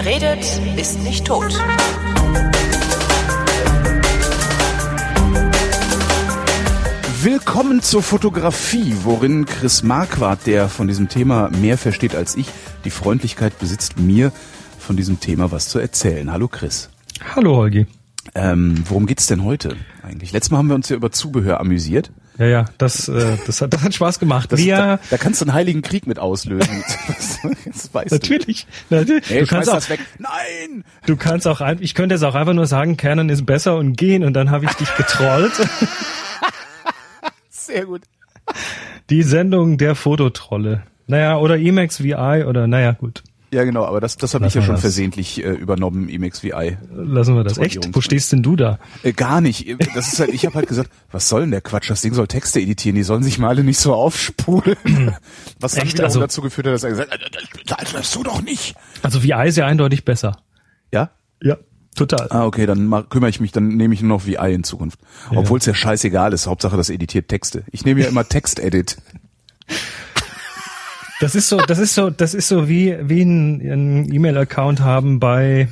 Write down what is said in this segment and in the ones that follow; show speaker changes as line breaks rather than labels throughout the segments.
Wer redet, ist nicht tot.
Willkommen zur Fotografie, worin Chris Marquardt, der von diesem Thema mehr versteht als ich, die Freundlichkeit besitzt, mir von diesem Thema was zu erzählen. Hallo Chris.
Hallo Holgi.
Worum geht's denn heute eigentlich? Letztes Mal haben wir uns ja über Zubehör amüsiert.
Ja, das hat Spaß gemacht.
Da kannst du einen heiligen Krieg mit auslösen. Das weißt
Natürlich.
Hey,
Du kannst auch,
das weg. Nein!
du kannst auch, ich könnte jetzt auch einfach nur sagen, Canon ist besser und gehen und dann habe ich dich getrollt.
Sehr gut.
Die Sendung der Fototrolle. Naja, oder Emacs VI oder naja, gut.
Ja, genau, aber das habe ich ja schon versehentlich übernommen, Emacs VI.
Lassen wir das. Echt? Wo stehst denn du da?
Gar nicht. Das ist halt, ich habe halt gesagt, was soll denn der Quatsch? Das Ding soll Texte editieren, die sollen sich mal alle nicht so aufspulen. Was dann wiederum dazu geführt hat, dass er gesagt hat, das so doch nicht.
Also VI ist ja eindeutig besser.
Ja?
Ja, total.
Ah, okay, dann kümmere ich mich, dann nehme ich nur noch VI in Zukunft.
Ja.
Obwohl es ja scheißegal ist, Hauptsache das editiert Texte. Ich nehme ja immer Text-Edit.
Das ist so wie ein E-Mail-Account haben bei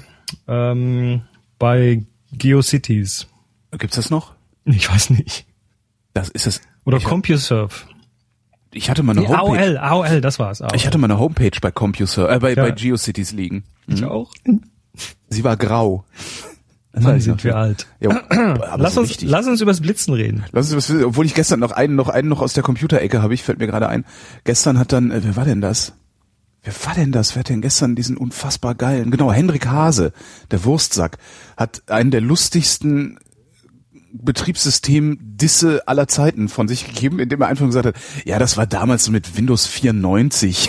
GeoCities.
Gibt's das noch?
Ich weiß nicht.
Das ist es.
Oder CompuServe.
Ich hatte mal eine Homepage.
AOL, das war's. AOL.
Ich hatte mal eine Homepage bei CompuServe, bei GeoCities liegen.
Ich auch.
Sie war grau.
Mann, sind wir alt.
Ja,
lass uns übers Blitzen reden.
Obwohl ich gestern noch einen aus der Computerecke habe, fällt mir gerade ein. Gestern hat dann, wer war denn das? Wer hat denn gestern diesen unfassbar geilen, genau, Hendrik Hase, der Wurstsack, hat einen der lustigsten Betriebssystem-Disse aller Zeiten von sich gegeben, indem er einfach gesagt hat, ja, das war damals so mit Windows 94.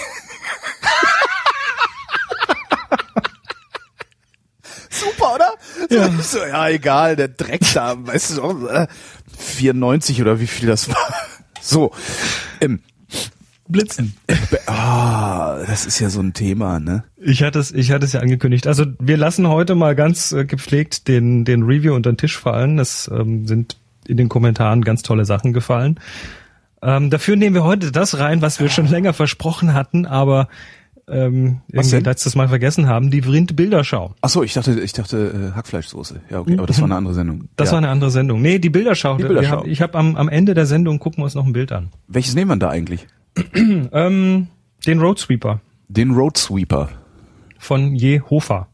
Super, oder?
Ja.
So, ja, egal, der Dreck da, weißt du so, 94 oder wie viel das war. So,
Blitzen.
Das ist ja so ein Thema, ne?
Ich hatte es ja angekündigt. Also wir lassen heute mal ganz gepflegt den Review unter den Tisch fallen. Es sind in den Kommentaren ganz tolle Sachen gefallen. Dafür nehmen wir heute das rein, was wir schon länger versprochen hatten, aber irgendwie letztes Mal vergessen haben, die Vrind-Bilderschau.
Ach so, ich dachte Hackfleischsoße. Ja, okay, aber das war eine andere Sendung.
Das war eine andere Sendung. Nee, die Bilderschau. Ich habe am Ende der Sendung gucken wir uns noch ein Bild an.
Welches nehmen wir da eigentlich?
Den Roadsweeper.
Den Roadsweeper.
Von Jehofer.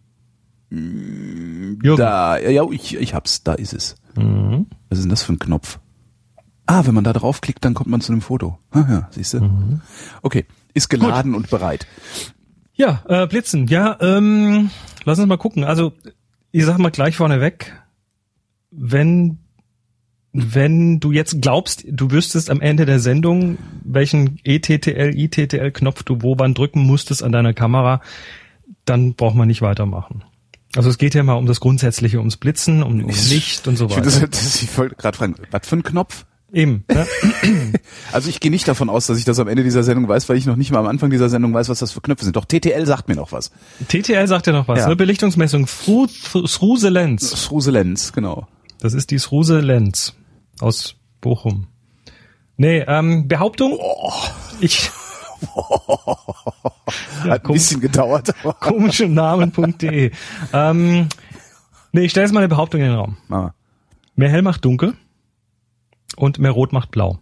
Da, ja, ich hab's, da ist es.
Mhm.
Was ist denn das für ein Knopf? Wenn man da draufklickt, dann kommt man zu einem Foto. Ja, siehst du? Mhm. Okay, ist geladen und bereit.
Ja, Blitzen. Ja, lass uns mal gucken. Also, ich sag mal gleich vorneweg, wenn du jetzt glaubst, du wüsstest am Ende der Sendung, welchen ITTL-Knopf du wann drücken musstest an deiner Kamera, dann braucht man nicht weitermachen. Also es geht ja mal um das Grundsätzliche, ums Blitzen, um Licht und so weiter.
Ich wollte gerade fragen, was für ein Knopf?
Eben. Ja.
Also ich gehe nicht davon aus, dass ich das am Ende dieser Sendung weiß, weil ich noch nicht mal am Anfang dieser Sendung weiß, was das für Knöpfe sind. Doch TTL sagt mir noch was.
TTL sagt ja noch was.
Ja.
Eine Belichtungsmessung. SRUSE Lens.
SRUSE Lens, genau.
Das ist die SRUSE Lens aus Bochum. Nee, Behauptung?
Hat ein bisschen gedauert.
Komische Namen.de. Ich stelle jetzt mal eine Behauptung in den Raum. Mehr hell macht dunkel und mehr rot macht blau.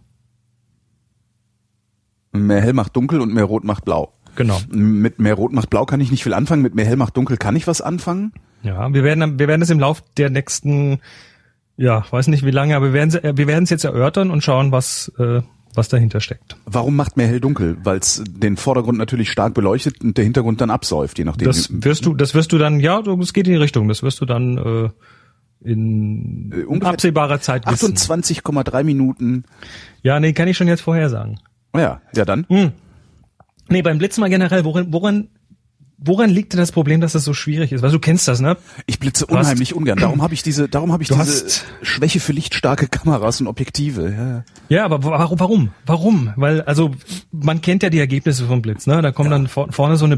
Mehr hell macht dunkel und mehr rot macht blau.
Genau.
Mit mehr rot macht blau kann ich nicht viel anfangen, mit mehr hell macht dunkel kann ich was anfangen?
Ja, wir werden es im Lauf der nächsten, weiß nicht wie lange, aber wir werden es jetzt erörtern und schauen, was dahinter steckt.
Warum macht mehr hell dunkel? Weil es den Vordergrund natürlich stark beleuchtet und der Hintergrund dann absäuft, je nachdem.
Das wirst du dann, es geht in die Richtung, das wirst du dann in absehbarer Zeit wissen.
28,3 Minuten.
Ja, nee, kann ich schon jetzt vorhersagen.
Ja dann.
Nee, beim Blitzen mal generell, woran liegt denn das Problem, dass das so schwierig ist? Weil du kennst das, ne?
Ich blitze unheimlich ungern. Darum habe ich diese Schwäche für lichtstarke Kameras und Objektive.
Ja, aber warum? Warum? Weil, also, man kennt ja die Ergebnisse vom Blitz, ne? Da kommt dann vorne so eine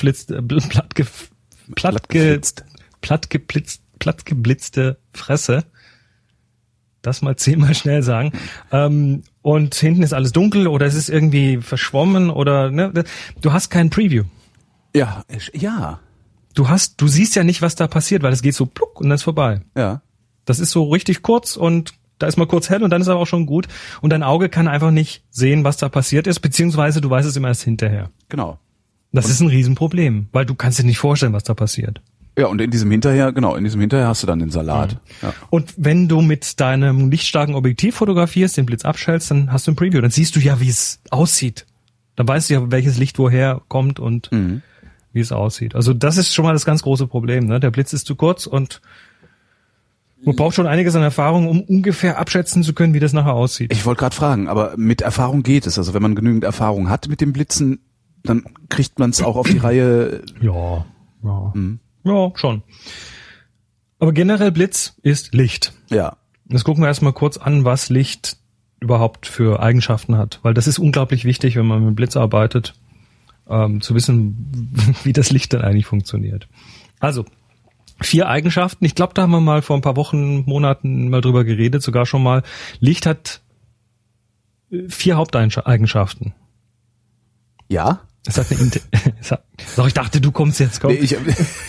plattgeblitzte Fresse. Das mal 10-mal schnell sagen. Und hinten ist alles dunkel oder es ist irgendwie verschwommen oder, ne? Du hast kein Preview.
Ja.
du siehst ja nicht, was da passiert, weil es geht so pluck und dann ist vorbei.
Ja.
Das ist so richtig kurz und da ist mal kurz hell und dann ist aber auch schon gut. Und dein Auge kann einfach nicht sehen, was da passiert ist, beziehungsweise du weißt es immer erst hinterher.
Genau.
Das ist ein Riesenproblem, weil du kannst dir nicht vorstellen, was da passiert.
Ja, und in diesem Hinterher hast du dann den Salat. Ja.
Und wenn du mit deinem lichtstarken Objektiv fotografierst, den Blitz abschältst, dann hast du ein Preview. Dann siehst du ja, wie es aussieht. Dann weißt du ja, welches Licht woher kommt und wie es aussieht. Also das ist schon mal das ganz große Problem. Ne? Der Blitz ist zu kurz und man braucht schon einiges an Erfahrung, um ungefähr abschätzen zu können, wie das nachher aussieht.
Ich wollte gerade fragen, aber mit Erfahrung geht es. Also wenn man genügend Erfahrung hat mit dem Blitzen, dann kriegt man es auch auf die Reihe.
Ja. Ja, schon. Aber generell Blitz ist Licht.
Ja.
Jetzt gucken wir erstmal kurz an, was Licht überhaupt für Eigenschaften hat. Weil das ist unglaublich wichtig, wenn man mit Blitz arbeitet, zu wissen, wie das Licht dann eigentlich funktioniert. Also, 4 Eigenschaften. Ich glaube, da haben wir mal vor ein paar Wochen, Monaten mal drüber geredet, sogar schon mal. Licht hat 4 Haupteigenschaften.
Ja?
Es hat eine Doch, ich dachte, du kommst jetzt. Komm.
Nee,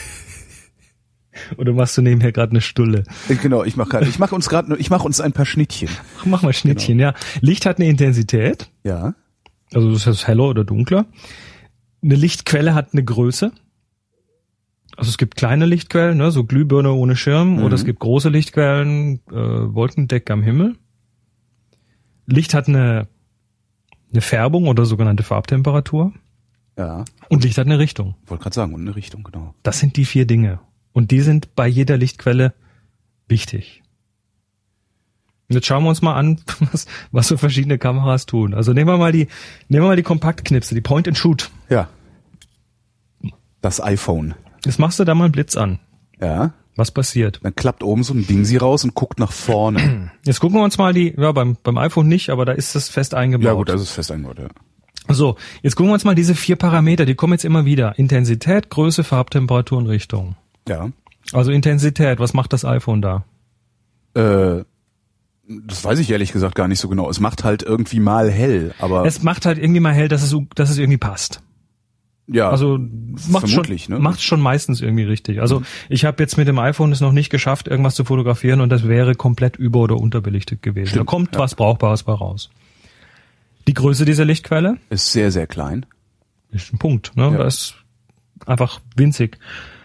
Oder machst du nebenher gerade eine Stulle?
Genau, ich mache uns ein paar Schnittchen.
Mach mal Schnittchen, genau. Ja. Licht hat eine Intensität.
Ja.
Also das heißt heller oder dunkler. Eine Lichtquelle hat eine Größe. Also es gibt kleine Lichtquellen, ne, so Glühbirne ohne Schirm, oder es gibt große Lichtquellen, Wolkendecke am Himmel. Licht hat eine Färbung oder sogenannte Farbtemperatur.
Ja.
Und Licht hat eine Richtung.
Wollte gerade sagen, und eine Richtung, genau.
Das sind die 4 Dinge. Und die sind bei jeder Lichtquelle wichtig. Und jetzt schauen wir uns mal an, was so verschiedene Kameras tun. Also nehmen wir mal die Kompaktknipse, die Point and Shoot.
Ja. Das iPhone.
Jetzt machst du da mal einen Blitz an.
Ja.
Was passiert?
Dann klappt oben so ein Dingsi raus und guckt nach vorne.
Jetzt gucken wir uns mal beim iPhone nicht, aber da ist das fest eingebaut.
Ja gut, das ist fest eingebaut, ja.
So, jetzt gucken wir uns mal diese 4 Parameter, die kommen jetzt immer wieder. Intensität, Größe, Farbtemperatur und Richtung.
Ja.
Also Intensität, was macht das iPhone da?
Das weiß ich ehrlich gesagt gar nicht so genau. Es macht halt irgendwie mal hell, aber...
Es macht halt irgendwie mal hell, dass es irgendwie passt.
Ja,
also macht schon meistens irgendwie richtig. Also ich habe jetzt mit dem iPhone es noch nicht geschafft, irgendwas zu fotografieren und das wäre komplett über- oder unterbelichtet gewesen.
Stimmt,
da kommt was Brauchbares bei raus. Die Größe dieser Lichtquelle?
Ist sehr, sehr klein.
Ist ein Punkt, ne?
Ja.
Das ist einfach winzig.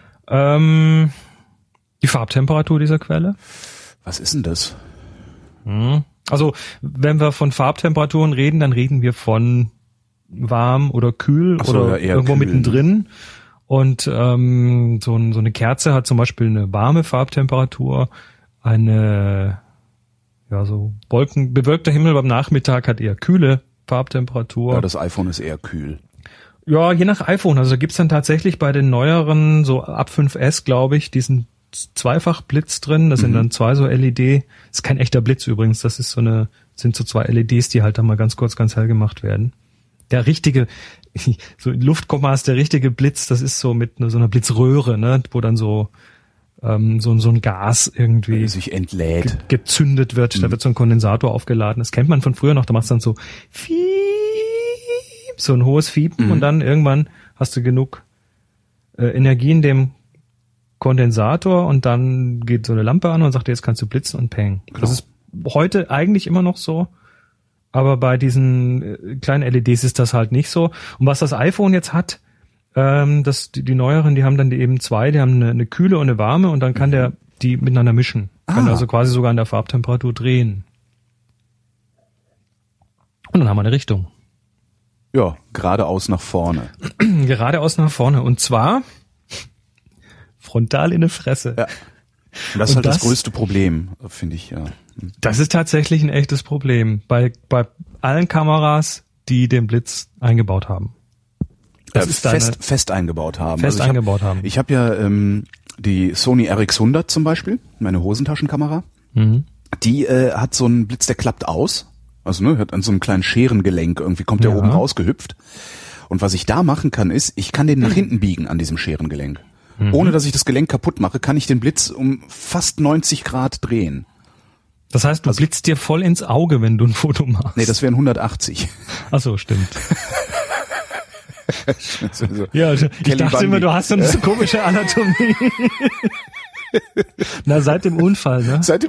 Die Farbtemperatur dieser Quelle?
Was ist denn das?
Also wenn wir von Farbtemperaturen reden, dann reden wir von warm oder kühl oder irgendwo
kühl,
mittendrin. Und so eine Kerze hat zum Beispiel eine warme Farbtemperatur, bewölkter Himmel beim Nachmittag hat eher kühle Farbtemperatur.
Ja, das iPhone ist eher kühl.
Ja, je nach iPhone. Also gibt's dann tatsächlich bei den neueren, so ab 5S, glaube ich, diesen Zweifachblitz drin. Das sind dann 2 so LED. Das ist kein echter Blitz übrigens. Das ist sind so 2 LEDs, die halt dann mal ganz kurz ganz hell gemacht werden. Der richtige, so in Luftkomas, der richtige Blitz, das ist so mit so einer Blitzröhre, ne, wo dann so ein Gas irgendwie
sich entlädt,
gezündet wird. Da wird so ein Kondensator aufgeladen. Das kennt man von früher noch. Da machst du dann so so ein hohes Fiepen und dann irgendwann hast du genug Energie in dem Kondensator und dann geht so eine Lampe an und sagt, jetzt kannst du blitzen und peng. Genau. Das ist heute eigentlich immer noch so, aber bei diesen kleinen LEDs ist das halt nicht so. Und was das iPhone jetzt hat, die neueren, die haben dann eben 2, die haben eine kühle und eine warme und dann kann der die miteinander mischen. Kann also quasi sogar an der Farbtemperatur drehen. Und dann haben wir eine Richtung.
Ja, geradeaus nach vorne.
Geradeaus nach vorne. Und zwar frontal in die Fresse.
Ja. Und das ist halt das größte Problem, finde ich, ja.
Das ist tatsächlich ein echtes Problem bei allen Kameras, die den Blitz eingebaut haben.
Das ist fest eingebaut haben.
Haben.
Ich habe ja die Sony RX100 zum Beispiel, meine Hosentaschenkamera. Die hat so einen Blitz, der klappt aus. Also hat an so einem kleinen Scherengelenk irgendwie kommt der oben rausgehüpft. Und was ich da machen kann, ist, ich kann den nach hinten biegen an diesem Scherengelenk. Ohne dass ich das Gelenk kaputt mache, kann ich den Blitz um fast 90 Grad drehen.
Das heißt, du blitzt dir voll ins Auge, wenn du ein Foto machst.
Nee, das wären 180.
Ach so, stimmt. Ja, ich
Kelly
dachte
Bundy.
immer, du hast so eine komische Anatomie. Na, seit dem Unfall, ne?
Seit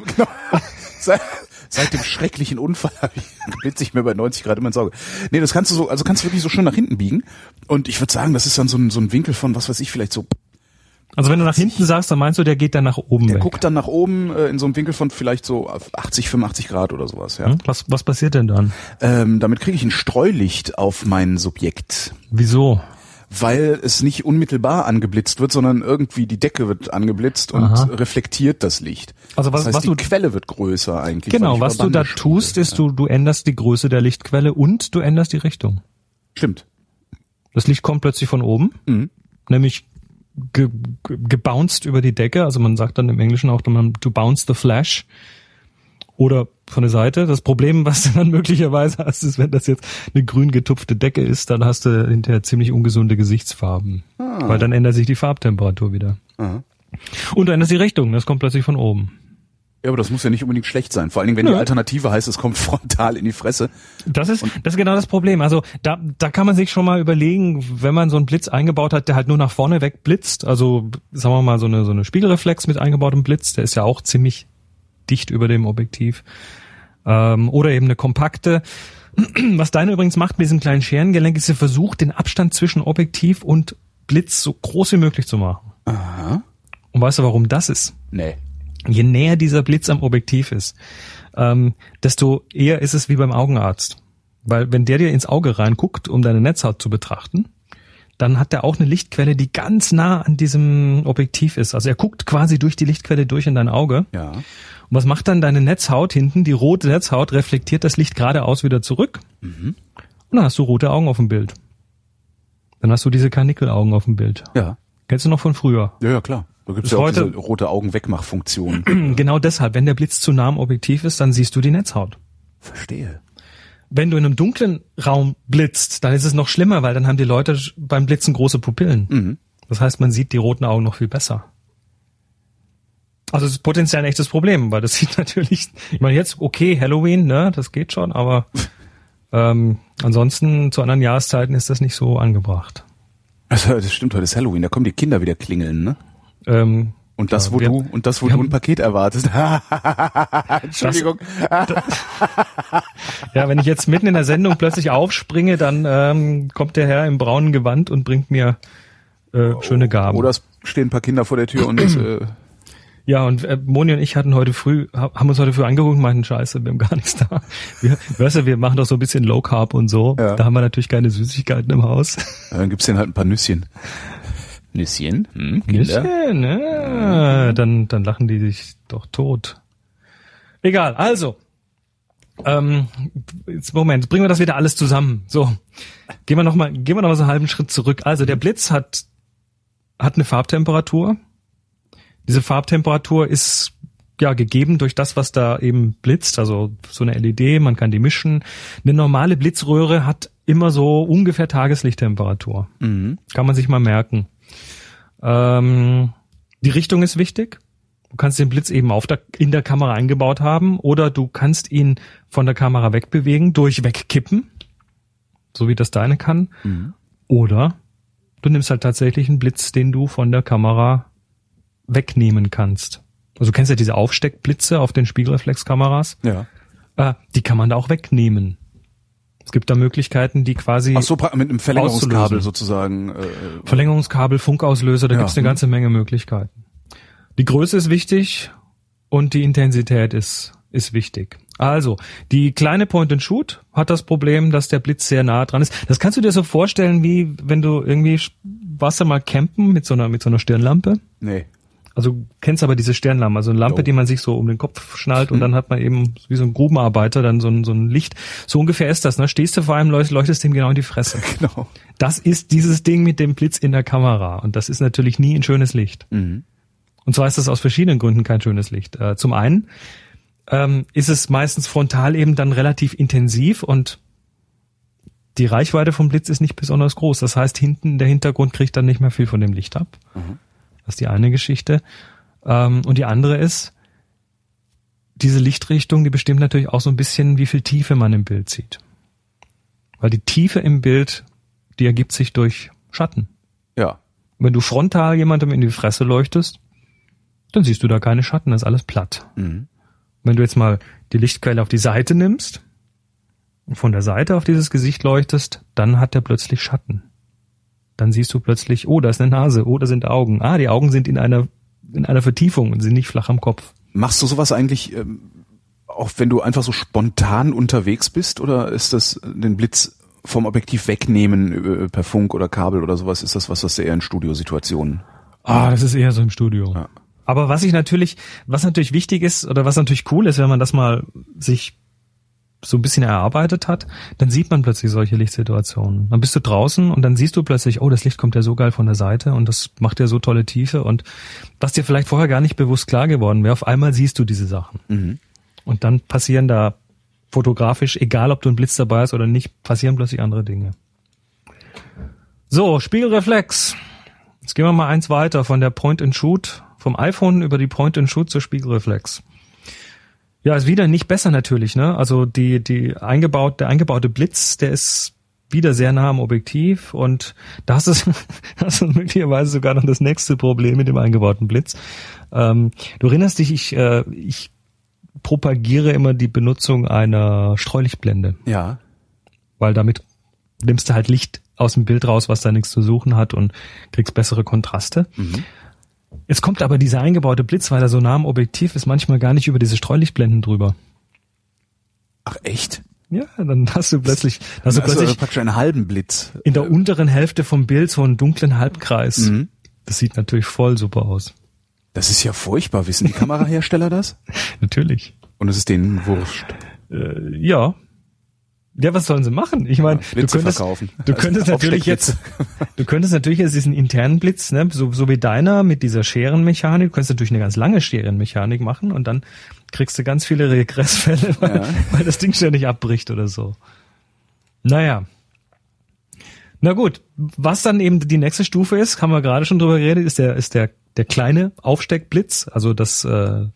dem schrecklichen Unfall blitze ich mir bei 90 Grad immer ins Auge. Nee, das kannst du wirklich so schön nach hinten biegen. Und ich würde sagen, das ist dann so ein Winkel von, was weiß ich, vielleicht so.
Also wenn du nach hinten sagst, dann meinst du, der geht dann nach oben
Der
weg.
guckt dann nach oben in so einem Winkel von vielleicht so 80, 85 Grad oder sowas, ja.
Was passiert denn dann?
Damit kriege ich ein Streulicht auf mein Subjekt.
Wieso?
Weil es nicht unmittelbar angeblitzt wird, sondern irgendwie die Decke wird angeblitzt und reflektiert das Licht.
Also
das heißt, die Quelle wird größer eigentlich.
Genau, was du da tust, ist, du änderst die Größe der Lichtquelle und du änderst die Richtung.
Stimmt.
Das Licht kommt plötzlich von oben, nämlich gebounced über die Decke. Also man sagt dann im Englischen auch, to bounce the flash. Oder von der Seite. Das Problem, was du dann möglicherweise hast, ist, wenn das jetzt eine grün getupfte Decke ist, dann hast du hinterher ziemlich ungesunde Gesichtsfarben. Weil dann ändert sich die Farbtemperatur wieder. Und du änderst die Richtung, das kommt plötzlich von oben.
Ja, aber das muss ja nicht unbedingt schlecht sein. Vor allen Dingen, wenn die Alternative heißt, es kommt frontal in die Fresse.
Das ist genau das Problem. Also da kann man sich schon mal überlegen, wenn man so einen Blitz eingebaut hat, der halt nur nach vorne weg blitzt. Also sagen wir mal so eine Spiegelreflex mit eingebautem Blitz, der ist ja auch ziemlich dicht über dem Objektiv. Oder eben eine kompakte. Was deine übrigens macht mit diesem kleinen Scherengelenk, ist, er versucht, den Abstand zwischen Objektiv und Blitz so groß wie möglich zu machen.
Aha.
Und weißt du, warum das ist?
Nee.
Je näher dieser Blitz am Objektiv ist, desto eher ist es wie beim Augenarzt. Weil wenn der dir ins Auge reinguckt, um deine Netzhaut zu betrachten, dann hat er auch eine Lichtquelle, die ganz nah an diesem Objektiv ist. Also er guckt quasi durch die Lichtquelle durch in dein Auge.
Ja.
Und was macht dann deine Netzhaut hinten? Die rote Netzhaut reflektiert das Licht geradeaus wieder zurück. Und dann hast du rote Augen auf dem Bild. Dann hast du diese Karnickelaugen auf dem Bild.
Ja.
Kennst du noch von früher?
Ja, klar. Da gibt's ja auch diese rote Augen-Wegmach-Funktion.
Genau deshalb, wenn der Blitz zu nah am Objektiv ist, dann siehst du die Netzhaut.
Verstehe.
Wenn du in einem dunklen Raum blitzt, dann ist es noch schlimmer, weil dann haben die Leute beim Blitzen große Pupillen. Das heißt, man sieht die roten Augen noch viel besser. Also es ist potenziell ein echtes Problem, weil das sieht natürlich, ich meine jetzt, okay, Halloween, ne, das geht schon, aber ansonsten zu anderen Jahreszeiten ist das nicht so angebracht.
Also, das stimmt, heute ist Halloween, da kommen die Kinder wieder klingeln, ne? Und das, wo du ein Paket erwartest. Entschuldigung.
Ja, wenn ich jetzt mitten in der Sendung plötzlich aufspringe, dann kommt der Herr im braunen Gewand und bringt mir schöne Gaben.
Oder es stehen ein paar Kinder vor der Tür und
ja, und Moni und ich haben uns heute früh angeguckt und meinten, scheiße, wir haben gar nichts da. Wir machen doch so ein bisschen Low Carb und so. Ja. Da haben wir natürlich keine Süßigkeiten im Haus.
Ja, dann gibt's denen halt ein paar Nüsschen. Nüsschen?
Nüsschen, ja. Dann lachen die sich doch tot. Egal, also. Jetzt Moment, bringen wir das wieder alles zusammen. So. Gehen wir noch mal so einen halben Schritt zurück. Also der Blitz hat eine Farbtemperatur. Diese Farbtemperatur ist ja gegeben durch das, was da eben blitzt, also so eine LED, man kann die mischen. Eine normale Blitzröhre hat immer so ungefähr Tageslichttemperatur. Kann man sich mal merken. Die Richtung ist wichtig. Du kannst den Blitz eben in der Kamera eingebaut haben oder du kannst ihn von der Kamera wegbewegen, durch wegkippen, so wie das deine kann. Oder du nimmst halt tatsächlich einen Blitz, den du von der Kamera wegnehmen kannst. Also du kennst ja diese Aufsteckblitze auf den Spiegelreflexkameras.
Ja.
Die kann man da auch wegnehmen. Es gibt da Möglichkeiten, die quasi...
Ach so, mit einem Verlängerungskabel sozusagen.
Verlängerungskabel, Funkauslöser, da gibt's eine ganze Menge Möglichkeiten. Die Größe ist wichtig und die Intensität ist wichtig. Also, die kleine Point-and-Shoot hat das Problem, dass der Blitz sehr nah dran ist. Das kannst du dir so vorstellen, wie wenn du irgendwie, warst du mal campen mit so einer Stirnlampe?
Nee.
Also du kennst aber diese Stirnlampe, also eine Lampe, die man sich so um den Kopf schnallt und dann hat man eben wie so ein Grubenarbeiter dann so ein Licht. So ungefähr ist das, ne? Stehst du vor einem, leuchtest dem genau in die Fresse.
Genau.
Das ist dieses Ding mit dem Blitz in der Kamera und das ist natürlich nie ein schönes Licht. Und zwar ist das aus verschiedenen Gründen kein schönes Licht. Zum einen ist es meistens frontal eben dann relativ intensiv und die Reichweite vom Blitz ist nicht besonders groß. Das heißt, hinten der Hintergrund kriegt dann nicht mehr viel von dem Licht ab. Das ist die eine Geschichte. Und die andere ist, diese Lichtrichtung, die bestimmt natürlich auch so ein bisschen, wie viel Tiefe man im Bild sieht. Weil die Tiefe im Bild, die ergibt sich durch Schatten.
Ja.
Wenn du frontal jemandem in die Fresse leuchtest, dann siehst du da keine Schatten, das ist alles platt.
Mhm.
Wenn du jetzt mal die Lichtquelle auf die Seite nimmst und von der Seite auf dieses Gesicht leuchtest, dann hat der plötzlich Schatten. Dann siehst du plötzlich, oh, da ist eine Nase, oh, da sind Augen. Ah, die Augen sind in einer Vertiefung und sind nicht flach am Kopf.
Machst du sowas eigentlich, auch wenn du einfach so spontan unterwegs bist, oder ist das den Blitz vom Objektiv wegnehmen per Funk oder Kabel oder sowas? Ist das was du eher in Studiosituationen?
Das ist eher so im Studio.
Ja.
Aber was natürlich wichtig ist oder was natürlich cool ist, wenn man das mal sich so ein bisschen erarbeitet hat, dann sieht man plötzlich solche Lichtsituationen. Dann bist du draußen und dann siehst du plötzlich, oh, das Licht kommt ja so geil von der Seite und das macht ja so tolle Tiefe und was dir vielleicht vorher gar nicht bewusst klar geworden wäre, auf einmal siehst du diese Sachen.
Mhm.
Und dann passieren da fotografisch, egal ob du ein Blitz dabei hast oder nicht, passieren plötzlich andere Dinge. So, Spiegelreflex. Jetzt gehen wir mal eins weiter von der Point-and-Shoot, vom iPhone über die Point-and-Shoot zur Spiegelreflex. Ja, ist wieder nicht besser natürlich, ne? Also der eingebaute Blitz, der ist wieder sehr nah am Objektiv und da hast du möglicherweise sogar noch das nächste Problem mit dem eingebauten Blitz. Du erinnerst dich, ich propagiere immer die Benutzung einer Streulichtblende.
Ja.
Weil damit nimmst du halt Licht aus dem Bild raus, was da nichts zu suchen hat und kriegst bessere Kontraste. Mhm. Jetzt kommt aber dieser eingebaute Blitz, weil er so nah am Objektiv ist, manchmal gar nicht über diese Streulichtblenden drüber.
Ach echt?
Ja, dann hast du plötzlich
praktisch einen halben Blitz.
In der unteren Hälfte vom Bild so einen dunklen Halbkreis.
Mhm.
Das sieht natürlich voll super aus.
Das ist ja furchtbar. Wissen die Kamerahersteller das?
Natürlich.
Und es ist denen wurscht.
Ja. Ja, was sollen sie machen? Ich meine,
du könntest
natürlich jetzt diesen internen Blitz, ne, so wie deiner mit dieser Scherenmechanik, du könntest natürlich eine ganz lange Scherenmechanik machen und dann kriegst du ganz viele Regressfälle, weil das Ding ständig abbricht oder so. Naja. Na gut, was dann eben die nächste Stufe ist, haben wir gerade schon drüber geredet, ist der kleine Aufsteckblitz, also das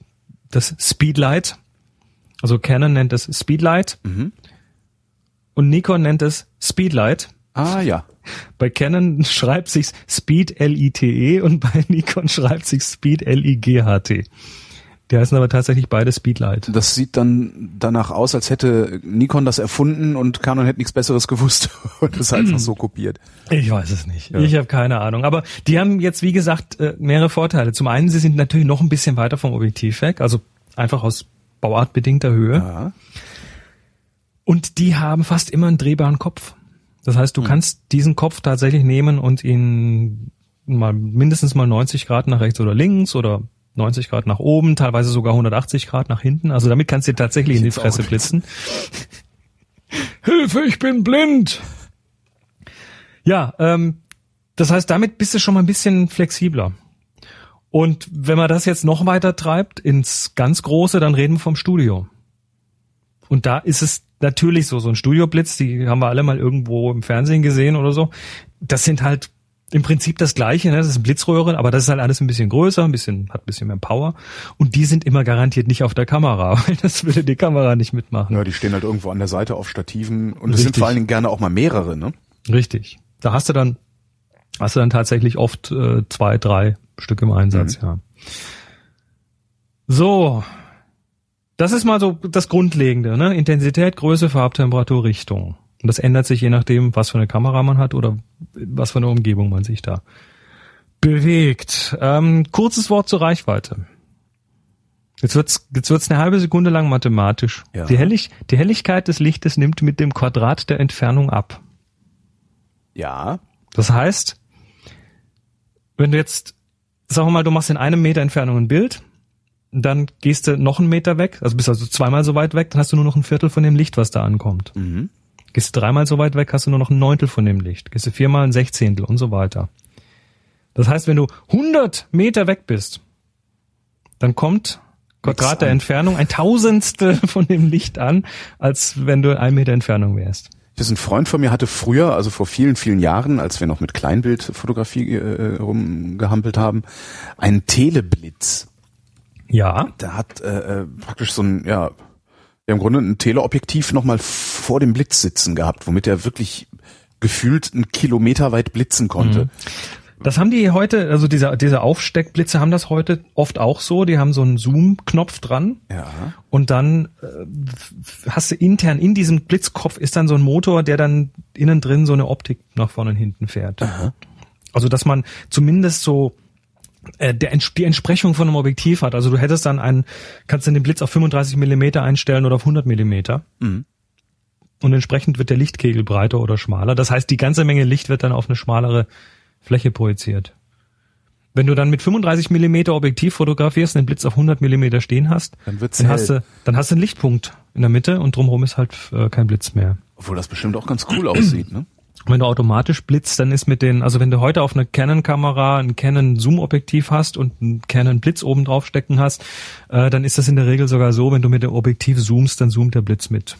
Speedlight. Also Canon nennt es Speedlight. Mhm. Und Nikon nennt es Speedlight.
Ah, ja.
Bei Canon schreibt sich's Speed L-I-T-E und bei Nikon schreibt sich's Speed L-I-G-H-T. Die heißen aber tatsächlich beide Speedlight.
Das sieht dann danach aus, als hätte Nikon das erfunden und Canon hätte nichts Besseres gewusst und es einfach so kopiert.
Ich weiß es nicht. Ja. Ich habe keine Ahnung. Aber die haben jetzt, wie gesagt, mehrere Vorteile. Zum einen, sie sind natürlich noch ein bisschen weiter vom Objektiv weg, also einfach aus bauartbedingter Höhe. Ja. Und die haben fast immer einen drehbaren Kopf. Das heißt, du kannst diesen Kopf tatsächlich nehmen und ihn mindestens mal 90 Grad nach rechts oder links oder 90 Grad nach oben, teilweise sogar 180 Grad nach hinten. Also damit kannst du dir tatsächlich in die Fresse blitzen. Hilfe, ich bin blind! Ja, das heißt, damit bist du schon mal ein bisschen flexibler. Und wenn man das jetzt noch weiter treibt ins ganz Große, dann reden wir vom Studio. Und da ist es natürlich so ein Studioblitz, die haben wir alle mal irgendwo im Fernsehen gesehen oder so. Das sind halt im Prinzip das Gleiche, ne? Das ist Blitzröhre, aber das ist halt alles ein bisschen größer, hat ein bisschen mehr Power. Und die sind immer garantiert nicht auf der Kamera, weil das würde die Kamera nicht mitmachen.
Ja, die stehen halt irgendwo an der Seite auf Stativen und es sind vor allen Dingen gerne auch mal mehrere, ne? Richtig.
Da hast du dann tatsächlich oft 2, 3 Stück im Einsatz, ja. So. Das ist mal so das Grundlegende, ne? Intensität, Größe, Farbtemperatur, Richtung. Und das ändert sich je nachdem, was für eine Kamera man hat oder was für eine Umgebung man sich da bewegt. Kurzes Wort zur Reichweite. Jetzt wird's eine halbe Sekunde lang mathematisch. Ja. Die Helligkeit des Lichtes nimmt mit dem Quadrat der Entfernung ab.
Ja.
Das heißt, wenn du jetzt, sagen wir mal, du machst in 1 Meter Entfernung ein Bild, dann gehst du noch 1 Meter weg, also bist also 2-mal so weit weg, dann hast du nur noch 1/4 von dem Licht, was da ankommt. Mhm. Gehst du 3-mal so weit weg, hast du nur noch 1/9 von dem Licht. Gehst du 4-mal 1/16 und so weiter. Das heißt, wenn du 100 Meter weg bist, dann kommt Quadrat der Entfernung 1/1000 von dem Licht an, als wenn du 1 Meter Entfernung wärst.
Das ist ein Freund von mir, hatte früher, also vor vielen, vielen Jahren, als wir noch mit Kleinbildfotografie rumgehampelt haben, einen Teleblitz.
Ja.
Der hat praktisch so ein, ja, im Grunde ein Teleobjektiv nochmal vor dem Blitz sitzen gehabt, womit er wirklich gefühlt 1 Kilometer weit blitzen konnte.
Das haben die heute, also diese Aufsteckblitze haben das heute oft auch so. Die haben so einen Zoom-Knopf dran.
Ja.
Und dann hast du intern in diesem Blitzkopf ist dann so ein Motor, der dann innen drin so eine Optik nach vorne und hinten fährt.
Aha.
Also dass man zumindest so die Entsprechung von einem Objektiv hat. Also du hättest dann kannst du den Blitz auf 35 Millimeter einstellen oder auf 100 Millimeter.
Mhm.
Und entsprechend wird der Lichtkegel breiter oder schmaler. Das heißt, die ganze Menge Licht wird dann auf eine schmalere Fläche projiziert. Wenn du dann mit 35 Millimeter Objektiv fotografierst und den Blitz auf 100 Millimeter stehen hast, dann hast du einen Lichtpunkt in der Mitte und drumherum ist halt kein Blitz mehr.
Obwohl das bestimmt auch ganz cool aussieht, ne?
Wenn du automatisch blitzt, dann ist also wenn du heute auf eine Canon-Kamera ein Canon-Zoom-Objektiv hast und einen Canon-Blitz oben drauf stecken hast, dann ist das in der Regel sogar so, wenn du mit dem Objektiv zoomst, dann zoomt der Blitz mit.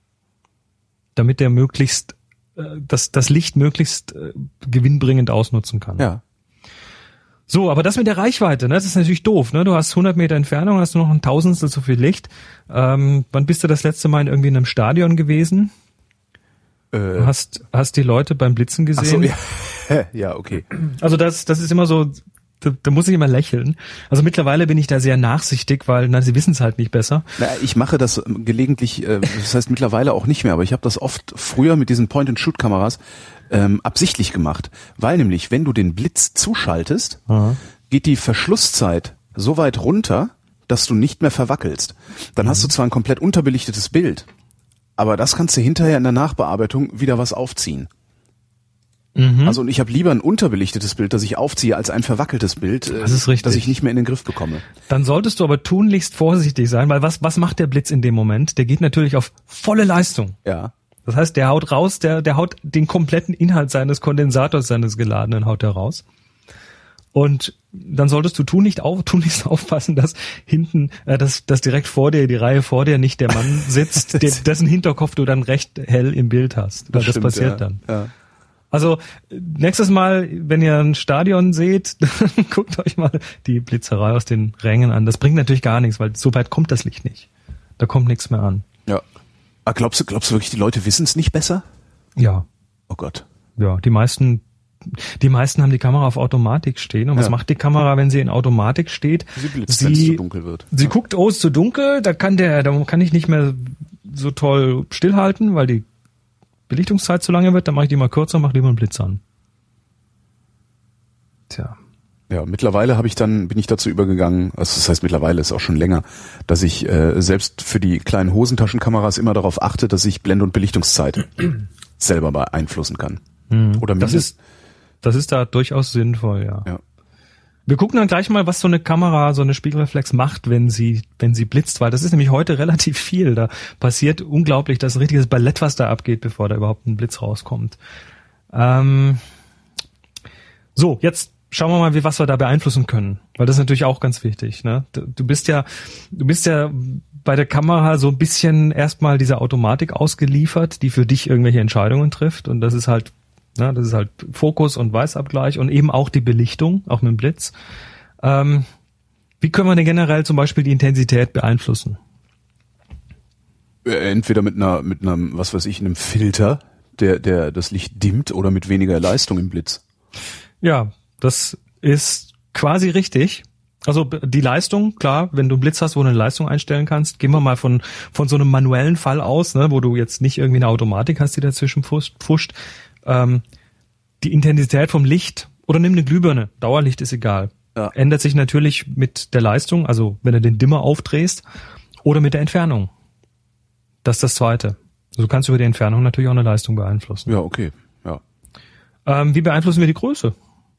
Damit der möglichst das Licht möglichst gewinnbringend ausnutzen kann.
Ja.
So, aber das mit der Reichweite, ne, das ist natürlich doof, ne? Du hast 100 Meter Entfernung, hast nur noch ein Tausendstel so viel Licht. Wann bist du das letzte Mal irgendwie in einem Stadion gewesen? Hast die Leute beim Blitzen gesehen?
Ach so, ja. Ja, okay.
Also das ist immer so, da muss ich immer lächeln. Also mittlerweile bin ich da sehr nachsichtig, weil sie wissen es halt nicht besser.
Ich mache das gelegentlich, das heißt mittlerweile auch nicht mehr, aber ich habe das oft früher mit diesen Point-and-Shoot-Kameras absichtlich gemacht. Weil nämlich, wenn du den Blitz zuschaltest, geht die Verschlusszeit so weit runter, dass du nicht mehr verwackelst. Dann hast du zwar ein komplett unterbelichtetes Bild, aber das kannst du hinterher in der Nachbearbeitung wieder was aufziehen. Also und ich habe lieber ein unterbelichtetes Bild, das ich aufziehe, als ein verwackeltes Bild,
das ist richtig,
das ich nicht mehr in den Griff bekomme.
Dann solltest du aber tunlichst vorsichtig sein, weil was macht der Blitz in dem Moment? Der geht natürlich auf volle Leistung.
Ja.
Das heißt, der haut raus, der haut den kompletten Inhalt seines Kondensators, seines geladenen, haut er raus. Und dann solltest du tunlichst aufpassen, dass hinten, dass direkt vor dir, die Reihe vor dir, nicht der Mann sitzt, dessen Hinterkopf du dann recht hell im Bild hast. Weil das stimmt, passiert dann. Ja. Also nächstes Mal, wenn ihr ein Stadion seht, dann guckt euch mal die Blitzerei aus den Rängen an. Das bringt natürlich gar nichts, weil so weit kommt das Licht nicht. Da kommt nichts mehr an.
Ja. Aber glaubst du wirklich, die Leute wissen es nicht besser?
Ja.
Oh Gott.
Ja, die meisten haben die Kamera auf Automatik stehen. Und was macht die Kamera, wenn sie in Automatik steht?
Sie blitzt, wenn es zu dunkel wird.
Sie guckt, es ist zu dunkel, da kann ich nicht mehr so toll stillhalten, weil die Belichtungszeit zu lange wird, dann mache ich die mal kürzer, mache lieber einen Blitz an. Tja.
Ja, mittlerweile bin ich dazu übergegangen, also das heißt mittlerweile ist auch schon länger, dass ich selbst für die kleinen Hosentaschenkameras immer darauf achte, dass ich Blende- und Belichtungszeit selber beeinflussen kann. Oder
das ist da durchaus sinnvoll, ja.
Ja.
Wir gucken dann gleich mal, was so eine Kamera, so eine Spiegelreflex macht, wenn sie blitzt, weil das ist nämlich heute relativ viel. Da passiert unglaublich, das ist ein richtiges Ballett, was da abgeht, bevor da überhaupt ein Blitz rauskommt. So, jetzt schauen wir mal, was wir da beeinflussen können, weil das ist natürlich auch ganz wichtig, ne? Du bist ja bei der Kamera so ein bisschen erstmal dieser Automatik ausgeliefert, die für dich irgendwelche Entscheidungen trifft, und das ist halt Fokus und Weißabgleich und eben auch die Belichtung, auch mit dem Blitz. Wie können wir denn generell zum Beispiel die Intensität beeinflussen?
Entweder mit einem, was weiß ich, einem Filter, der das Licht dimmt, oder mit weniger Leistung im Blitz.
Ja, das ist quasi richtig. Also die Leistung, klar, wenn du einen Blitz hast, wo du eine Leistung einstellen kannst, gehen wir mal von so einem manuellen Fall aus, ne, wo du jetzt nicht irgendwie eine Automatik hast, die dazwischen pfuscht. Die Intensität vom Licht, oder nimm eine Glühbirne, Dauerlicht ist egal. Ja. Ändert sich natürlich mit der Leistung, also wenn du den Dimmer aufdrehst, oder mit der Entfernung. Das ist das Zweite. Also du kannst über die Entfernung natürlich auch eine Leistung beeinflussen.
Ja, okay. Ja.
Wie beeinflussen wir die Größe?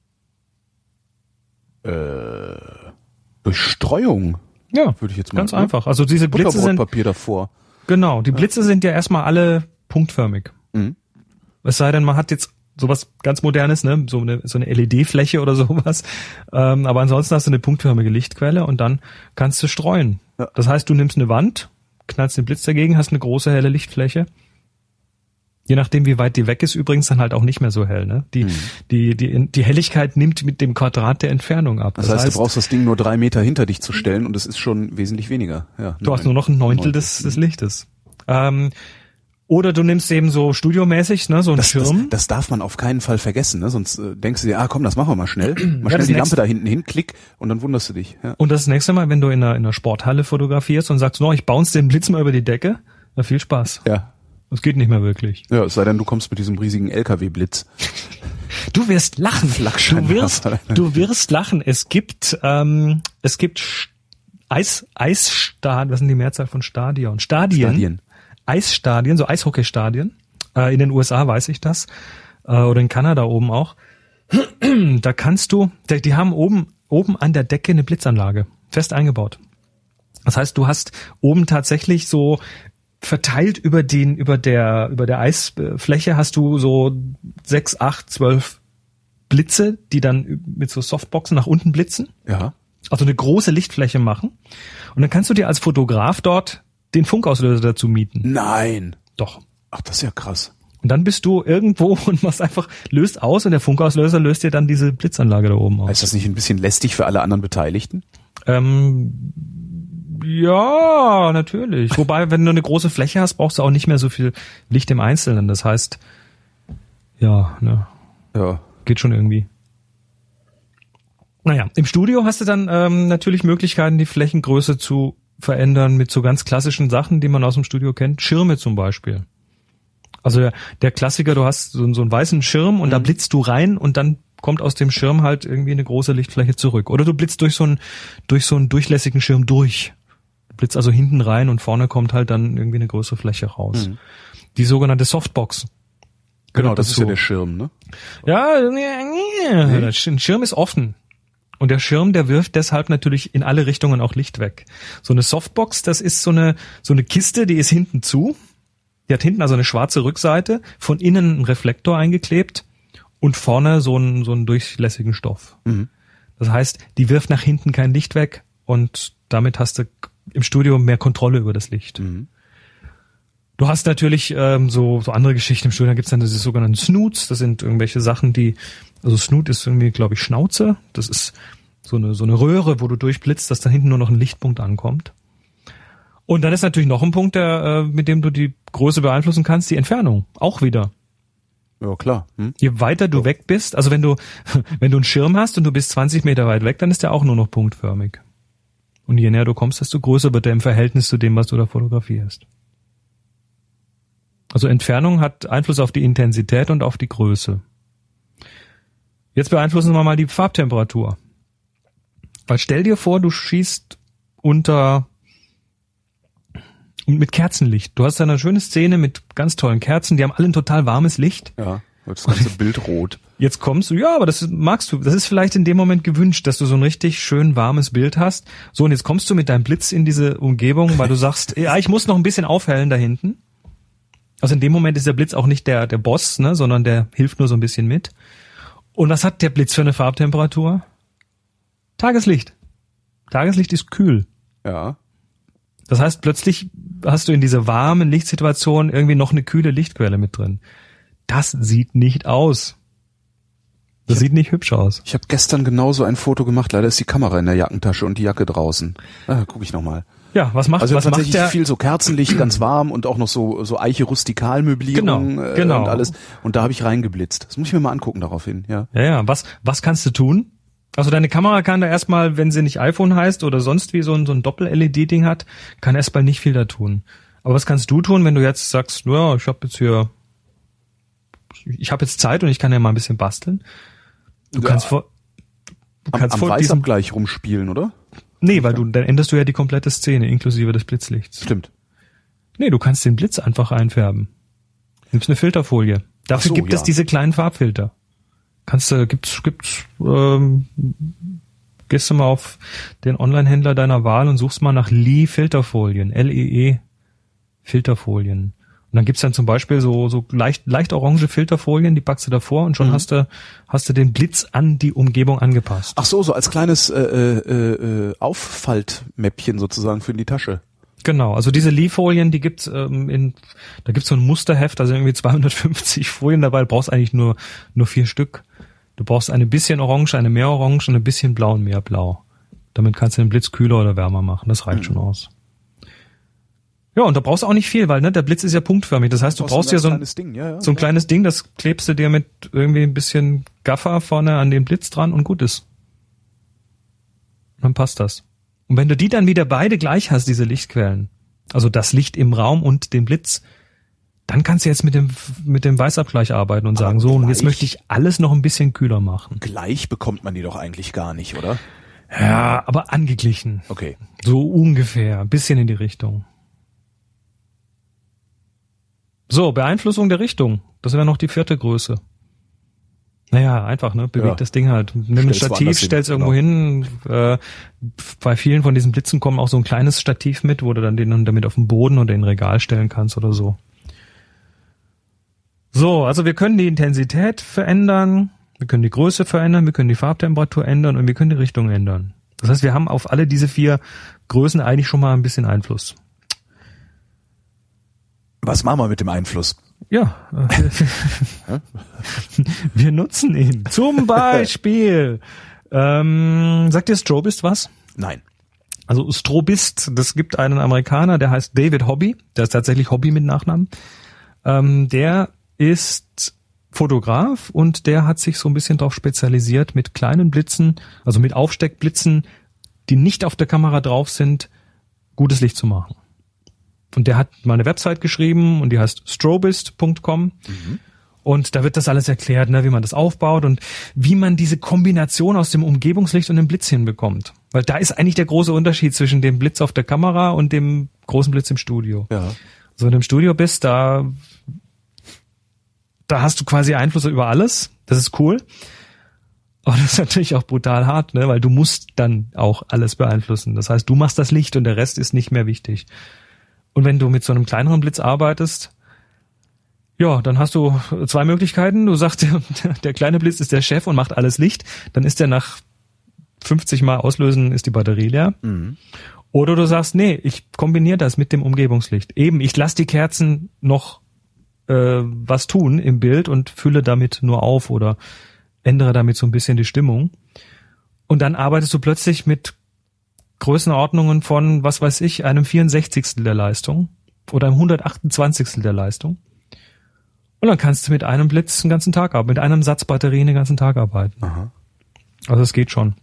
Durch Streuung.
Ja,
würde ich jetzt mal
ganz einfach. Also diese Blitze sind
Butterbrotpapier davor.
Genau, die Blitze sind ja erstmal alle punktförmig.
Mhm.
Es sei denn, man hat jetzt sowas ganz Modernes, ne, so eine LED-Fläche oder sowas. Aber ansonsten hast du eine punktförmige Lichtquelle und dann kannst du streuen. Ja. Das heißt, du nimmst eine Wand, knallst den Blitz dagegen, hast eine große helle Lichtfläche. Je nachdem, wie weit die weg ist, übrigens dann halt auch nicht mehr so hell, ne? Die Helligkeit nimmt mit dem Quadrat der Entfernung ab.
Das heißt, du brauchst das Ding nur 3 Meter hinter dich zu stellen und es ist schon wesentlich weniger. Ja,
du hast nur noch ein Neuntel des Lichtes. Oder du nimmst eben so studiomäßig, ne, so einen Schirm.
Das darf man auf keinen Fall vergessen, ne? Sonst denkst du dir, komm, das machen wir mal schnell. Mal
Ja,
schnell die Lampe da hinten hin, klick, und dann wunderst du dich. Ja.
Und das nächste Mal, wenn du in einer Sporthalle fotografierst und sagst, no, ich bounce den Blitz mal über die Decke, na, viel Spaß.
Ja.
Das geht nicht mehr wirklich.
Ja, es sei denn, du kommst mit diesem riesigen LKW-Blitz.
Du wirst lachen. Du wirst lachen. Es gibt Eisstadien, was sind die Mehrzahl von Stadien? Stadien. Eisstadien, so Eishockeystadien. In den USA weiß ich das. Oder in Kanada oben auch. Da kannst du, die haben oben an der Decke eine Blitzanlage. Fest eingebaut. Das heißt, du hast oben tatsächlich so verteilt über der Eisfläche hast du so 6, 8, 12 Blitze, die dann mit so Softboxen nach unten blitzen.
Ja.
Also eine große Lichtfläche machen. Und dann kannst du dir als Fotograf dort den Funkauslöser dazu mieten.
Nein.
Doch.
Ach, das ist ja krass.
Und dann bist du irgendwo und machst einfach, löst aus und der Funkauslöser löst dir dann diese Blitzanlage da oben aus.
Ist das nicht ein bisschen lästig für alle anderen Beteiligten?
Ja, natürlich. Wobei, wenn du eine große Fläche hast, brauchst du auch nicht mehr so viel Licht im Einzelnen. Das heißt, ja, ne.
Ja.
Geht schon irgendwie. Naja, im Studio hast du dann natürlich Möglichkeiten, die Flächengröße zu verändern mit so ganz klassischen Sachen, die man aus dem Studio kennt. Schirme zum Beispiel. Also der Klassiker, du hast so einen weißen Schirm und da blitzt du rein und dann kommt aus dem Schirm halt irgendwie eine große Lichtfläche zurück. Oder du blitzt durch so einen durchlässigen Schirm durch. Du blitzt also hinten rein und vorne kommt halt dann irgendwie eine größere Fläche raus. Die sogenannte Softbox.
Genau, das ist ja der Schirm, ne?
Ja, der Schirm ist offen. Und der Schirm, der wirft deshalb natürlich in alle Richtungen auch Licht weg. So eine Softbox, das ist so eine Kiste, die ist hinten zu. Die hat hinten also eine schwarze Rückseite, von innen ein Reflektor eingeklebt und vorne so einen durchlässigen Stoff. Das heißt, die wirft nach hinten kein Licht weg und damit hast du im Studio mehr Kontrolle über das Licht. Du hast natürlich so andere Geschichten im Studio. Da gibt's dann diese sogenannten Snoots. Das sind irgendwelche Sachen, also Snoot ist irgendwie, glaube ich, Schnauze. Das ist so eine Röhre, wo du durchblitzt, dass da hinten nur noch ein Lichtpunkt ankommt. Und dann ist natürlich noch ein Punkt, mit dem du die Größe beeinflussen kannst, die Entfernung. Auch wieder.
Ja, klar.
Je weiter du weg bist, also wenn du einen Schirm hast und du bist 20 Meter weit weg, dann ist der auch nur noch punktförmig. Und je näher du kommst, desto größer wird der im Verhältnis zu dem, was du da fotografierst. Also Entfernung hat Einfluss auf die Intensität und auf die Größe. Jetzt beeinflussen wir mal die Farbtemperatur. Weil stell dir vor, du schießt mit Kerzenlicht. Du hast da eine schöne Szene mit ganz tollen Kerzen, die haben alle ein total warmes Licht.
Ja, das ganze Bild rot.
Jetzt kommst du, ja, aber das magst du. Das ist vielleicht in dem Moment gewünscht, dass du so ein richtig schön warmes Bild hast. So, und jetzt kommst du mit deinem Blitz in diese Umgebung, weil du sagst, ja, ich muss noch ein bisschen aufhellen da hinten. Also in dem Moment ist der Blitz auch nicht der Boss, ne, sondern der hilft nur so ein bisschen mit. Und was hat der Blitz für eine Farbtemperatur? Tageslicht. Tageslicht ist kühl.
Ja.
Das heißt, plötzlich hast du in dieser warmen Lichtsituation irgendwie noch eine kühle Lichtquelle mit drin. Das sieht nicht aus. Das sieht nicht hübsch aus.
Ich habe gestern genauso ein Foto gemacht. Leider ist die Kamera in der Jackentasche und die Jacke draußen. Guck ich nochmal.
Ja, was macht
tatsächlich
der?
Viel so Kerzenlicht, ganz warm und auch noch so Eiche Rustikalmöblierung
genau.
Und alles. Und da habe ich reingeblitzt. Das muss ich mir mal angucken daraufhin. Ja.
Ja. Was kannst du tun? Also deine Kamera kann da erstmal, wenn sie nicht iPhone heißt oder sonst wie so ein Doppel-LED-Ding hat, kann erstmal nicht viel da tun. Aber was kannst du tun, wenn du jetzt sagst, ja, ich habe jetzt Zeit und ich kann ja mal ein bisschen basteln? Du kannst am
Weißabgleich rumspielen, oder?
Nee, weil dann änderst du ja die komplette Szene, inklusive des Blitzlichts.
Stimmt.
Nee, du kannst den Blitz einfach einfärben. Nimmst eine Filterfolie. Dafür gibt es diese kleinen Farbfilter. Gehst du mal auf den Online-Händler deiner Wahl und suchst mal nach Lee Filterfolien, LEE Filterfolien. Und dann gibt's dann zum Beispiel so leicht orange Filterfolien, die packst du davor und schon hast du den Blitz an die Umgebung angepasst.
Ach so als kleines Auffaltmäppchen sozusagen für die Tasche.
Genau, also diese Lee-Folien, die gibt's da gibt's so ein Musterheft, also irgendwie 250 Folien dabei, du brauchst eigentlich nur 4 Stück. Du brauchst eine bisschen Orange, eine mehr Orange und ein bisschen Blau und mehr Blau. Damit kannst du den Blitz kühler oder wärmer machen, das reicht schon aus. Ja, und da brauchst du auch nicht viel, weil der Blitz ist ja punktförmig. Das heißt, du brauchst ja so ein kleines Ding, das klebst du dir mit irgendwie ein bisschen Gaffer vorne an den Blitz dran und gut ist. Dann passt das. Und wenn du die dann wieder beide gleich hast, diese Lichtquellen, also das Licht im Raum und den Blitz, dann kannst du jetzt mit dem Weißabgleich arbeiten und sagen, so, und jetzt möchte ich alles noch ein bisschen kühler machen.
Gleich bekommt man die doch eigentlich gar nicht, oder?
Ja, aber angeglichen.
Okay.
So ungefähr, ein bisschen in die Richtung. So, Beeinflussung der Richtung. Das wäre noch die 4. Größe. Naja, einfach, bewegt das Ding halt. Nimm ein Stativ, stell's irgendwo hin. Bei vielen von diesen Blitzen kommen auch so ein kleines Stativ mit, wo du dann den damit auf den Boden oder in ein Regal stellen kannst oder so. So, also wir können die Intensität verändern, wir können die Größe verändern, wir können die Farbtemperatur ändern und wir können die Richtung ändern. Das heißt, wir haben auf alle diese 4 Größen eigentlich schon mal ein bisschen Einfluss.
Was machen wir mit dem Einfluss?
Ja, wir nutzen ihn. Zum Beispiel, sagt dir Strobist was?
Nein.
Also Strobist, das gibt einen Amerikaner, der heißt David Hobby, der ist tatsächlich Hobby mit Nachnamen. Der ist Fotograf und der hat sich so ein bisschen darauf spezialisiert, mit kleinen Blitzen, also mit Aufsteckblitzen, die nicht auf der Kamera drauf sind, gutes Licht zu machen. Und der hat mal eine Website geschrieben und die heißt strobist.com. Und da wird das alles erklärt, wie man das aufbaut und wie man diese Kombination aus dem Umgebungslicht und dem Blitz hinbekommt. Weil da ist eigentlich der große Unterschied zwischen dem Blitz auf der Kamera und dem großen Blitz im Studio. Ja. Also wenn du im Studio bist, da hast du quasi Einfluss über alles. Das ist cool. Aber das ist natürlich auch brutal hart, weil du musst dann auch alles beeinflussen. Das heißt, du machst das Licht und der Rest ist nicht mehr wichtig. Und wenn du mit so einem kleineren Blitz arbeitest, ja, dann hast du 2 Möglichkeiten. Du sagst, der kleine Blitz ist der Chef und macht alles Licht. Dann ist der nach 50 Mal auslösen, ist die Batterie leer. Mhm. Oder du sagst, nee, ich kombiniere das mit dem Umgebungslicht. Eben, ich lasse die Kerzen noch was tun im Bild und fülle damit nur auf oder ändere damit so ein bisschen die Stimmung. Und dann arbeitest du plötzlich mit Größenordnungen von, was weiß ich, einem 64. der Leistung oder einem 128. der Leistung. Und dann kannst du mit einem Blitz den ganzen Tag arbeiten, mit einem Satz Batterien den ganzen Tag arbeiten. Aha. Also es geht schon.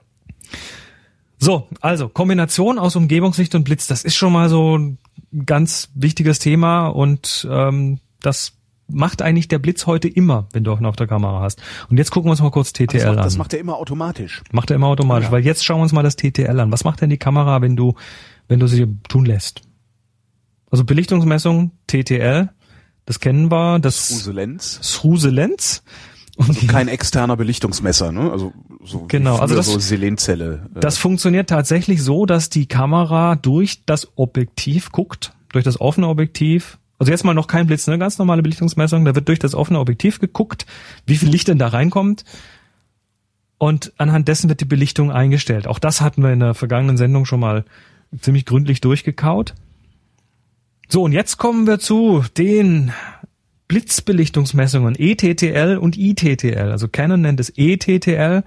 So, also Kombination aus Umgebungslicht und Blitz, das ist schon mal so ein ganz wichtiges Thema und das macht eigentlich der Blitz heute immer, wenn du auch noch auf der Kamera hast. Und jetzt gucken wir uns mal kurz TTL an.
Das macht er immer automatisch.
Macht er immer automatisch, ja. Weil jetzt schauen wir uns mal das TTL an. Was macht denn die Kamera, wenn du sie tun lässt? Also Belichtungsmessung, TTL, das kennen wir. Das Sruselenz.
Also kein externer Belichtungsmesser, ne? Also so
genau, also das,
so Selenzelle.
Das funktioniert tatsächlich so, dass die Kamera durch das Objektiv guckt, durch das offene Objektiv. Also jetzt mal noch kein Blitz, ne? Ganz normale Belichtungsmessung. Da wird durch das offene Objektiv geguckt, wie viel Licht denn da reinkommt. Und anhand dessen wird die Belichtung eingestellt. Auch das hatten wir in der vergangenen Sendung schon mal ziemlich gründlich durchgekaut. So, und jetzt kommen wir zu den Blitzbelichtungsmessungen ETTL und ITTL. Also Canon nennt es ETTL.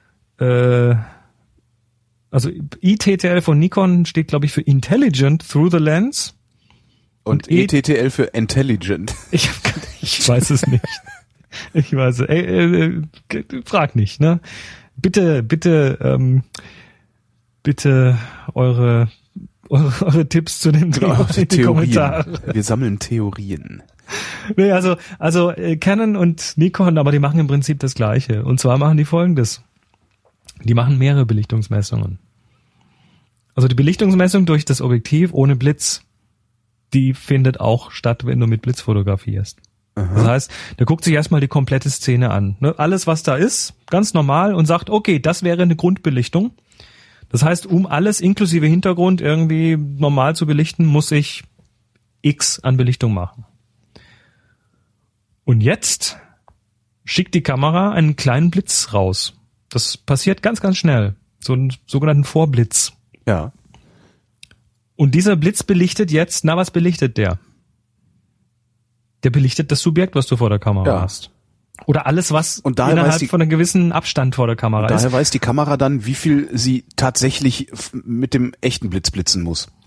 Also ITTL von Nikon steht, glaube ich, für Intelligent Through the Lens.
Und ETTL für Intelligent.
Ich weiß es nicht. Ich weiß es. Frag nicht, ne? Bitte eure Tipps zu dem Thema in die Kommentare.
Wir sammeln Theorien.
Nee, also Canon und Nikon, aber die machen im Prinzip das Gleiche. Und zwar machen die Folgendes. Die machen mehrere Belichtungsmessungen. Also die Belichtungsmessung durch das Objektiv ohne Blitz, die findet auch statt, wenn du mit Blitz fotografierst. Aha. Das heißt, der guckt sich erstmal die komplette Szene an. Ne? Alles, was da ist, ganz normal und sagt, okay, das wäre eine Grundbelichtung. Das heißt, um alles inklusive Hintergrund irgendwie normal zu belichten, muss ich X an Belichtung machen. Und jetzt schickt die Kamera einen kleinen Blitz raus. Das passiert ganz, ganz schnell. So einen sogenannten Vorblitz.
Ja.
Und dieser Blitz belichtet jetzt, was belichtet der? Der belichtet das Subjekt, was du vor der Kamera hast. Oder alles, was innerhalb von einem gewissen Abstand vor der Kamera ist.
Daher weiß die Kamera dann, wie viel sie tatsächlich mit dem echten Blitz blitzen muss.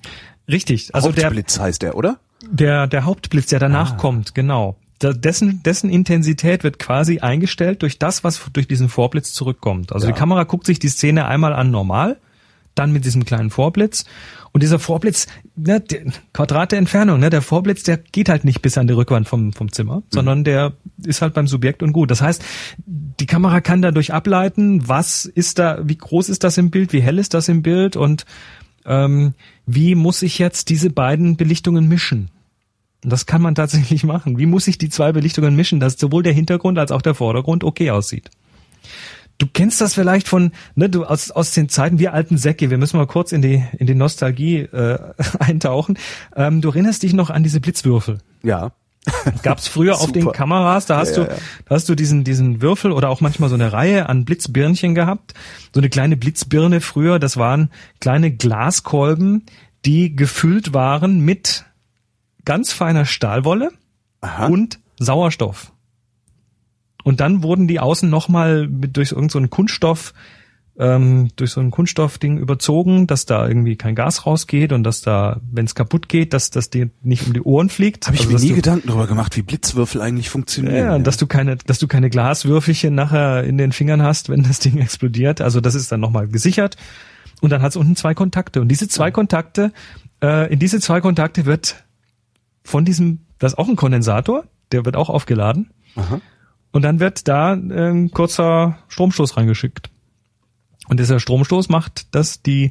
Richtig. Also
Hauptblitz heißt der, oder?
Der Hauptblitz, der danach kommt, genau. Dessen Intensität wird quasi eingestellt durch das, was durch diesen Vorblitz zurückkommt. Also die Kamera guckt sich die Szene einmal an normal, dann mit diesem kleinen Vorblitz. Und dieser Vorblitz, ne, Quadrat der Entfernung, ne, der Vorblitz, der geht halt nicht bis an die Rückwand vom Zimmer, sondern der ist halt beim Subjekt und gut. Das heißt, die Kamera kann dadurch ableiten, was ist da, wie groß ist das im Bild, wie hell ist das im Bild und wie muss ich jetzt diese beiden Belichtungen mischen? Und das kann man tatsächlich machen. Wie muss ich die zwei Belichtungen mischen, dass sowohl der Hintergrund als auch der Vordergrund okay aussieht? Du kennst das vielleicht von, ne, du aus den Zeiten, wir alten Säcke, wir müssen mal kurz in die Nostalgie eintauchen. Du erinnerst dich noch an diese Blitzwürfel?
Ja.
Gab's früher auf den Kameras, da hast du diesen Würfel oder auch manchmal so eine Reihe an Blitzbirnchen gehabt. So eine kleine Blitzbirne früher, das waren kleine Glaskolben, die gefüllt waren mit ganz feiner Stahlwolle und Sauerstoff. Und dann wurden die außen nochmal durch irgend so einen Kunststoff, durch so ein Kunststoffding überzogen, dass da irgendwie kein Gas rausgeht und dass da, wenn es kaputt geht, dass das dir nicht um die Ohren fliegt.
Habe ich mir nie Gedanken darüber gemacht, wie Blitzwürfel eigentlich funktionieren.
Ja, dass du keine Glaswürfelchen nachher in den Fingern hast, wenn das Ding explodiert. Also das ist dann nochmal gesichert. Und dann hat es unten zwei Kontakte. Und diese zwei Kontakte, in diese zwei Kontakte wird von diesem, das ist auch ein Kondensator, der wird auch aufgeladen. Aha. Und dann wird da ein kurzer Stromstoß reingeschickt. Und dieser Stromstoß macht, dass die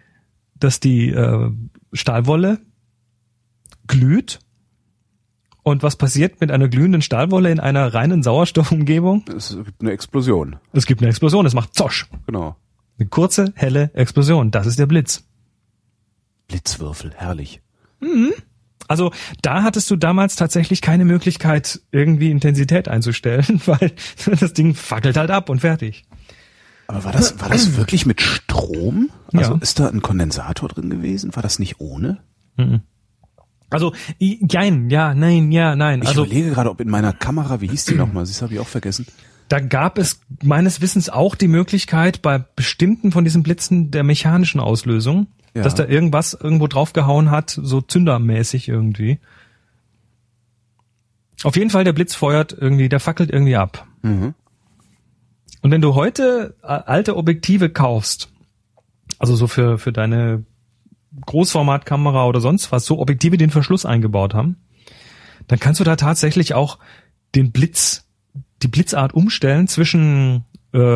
Stahlwolle glüht. Und was passiert mit einer glühenden Stahlwolle in einer reinen Sauerstoffumgebung?
Es gibt eine Explosion.
Es gibt eine Explosion, es macht Zosch.
Genau.
Eine kurze, helle Explosion. Das ist der Blitz.
Blitzwürfel, herrlich.
Mhm. Also da hattest du damals tatsächlich keine Möglichkeit, irgendwie Intensität einzustellen, weil das Ding fackelt halt ab und fertig.
Aber war das wirklich mit Strom? Also ist da ein Kondensator drin gewesen? War das nicht ohne?
Also, nein.
Ich überlege gerade, ob in meiner Kamera, wie hieß die nochmal? Das habe ich auch vergessen.
Da gab es meines Wissens auch die Möglichkeit, bei bestimmten von diesen Blitzen der mechanischen Auslösung, dass da irgendwas irgendwo draufgehauen hat, so zündermäßig irgendwie. Auf jeden Fall, der Blitz feuert irgendwie, der fackelt irgendwie ab. Mhm. Und wenn du heute alte Objektive kaufst, also so für deine Großformatkamera oder sonst was, so Objektive, die den Verschluss eingebaut haben, dann kannst du da tatsächlich auch die Blitzart umstellen zwischen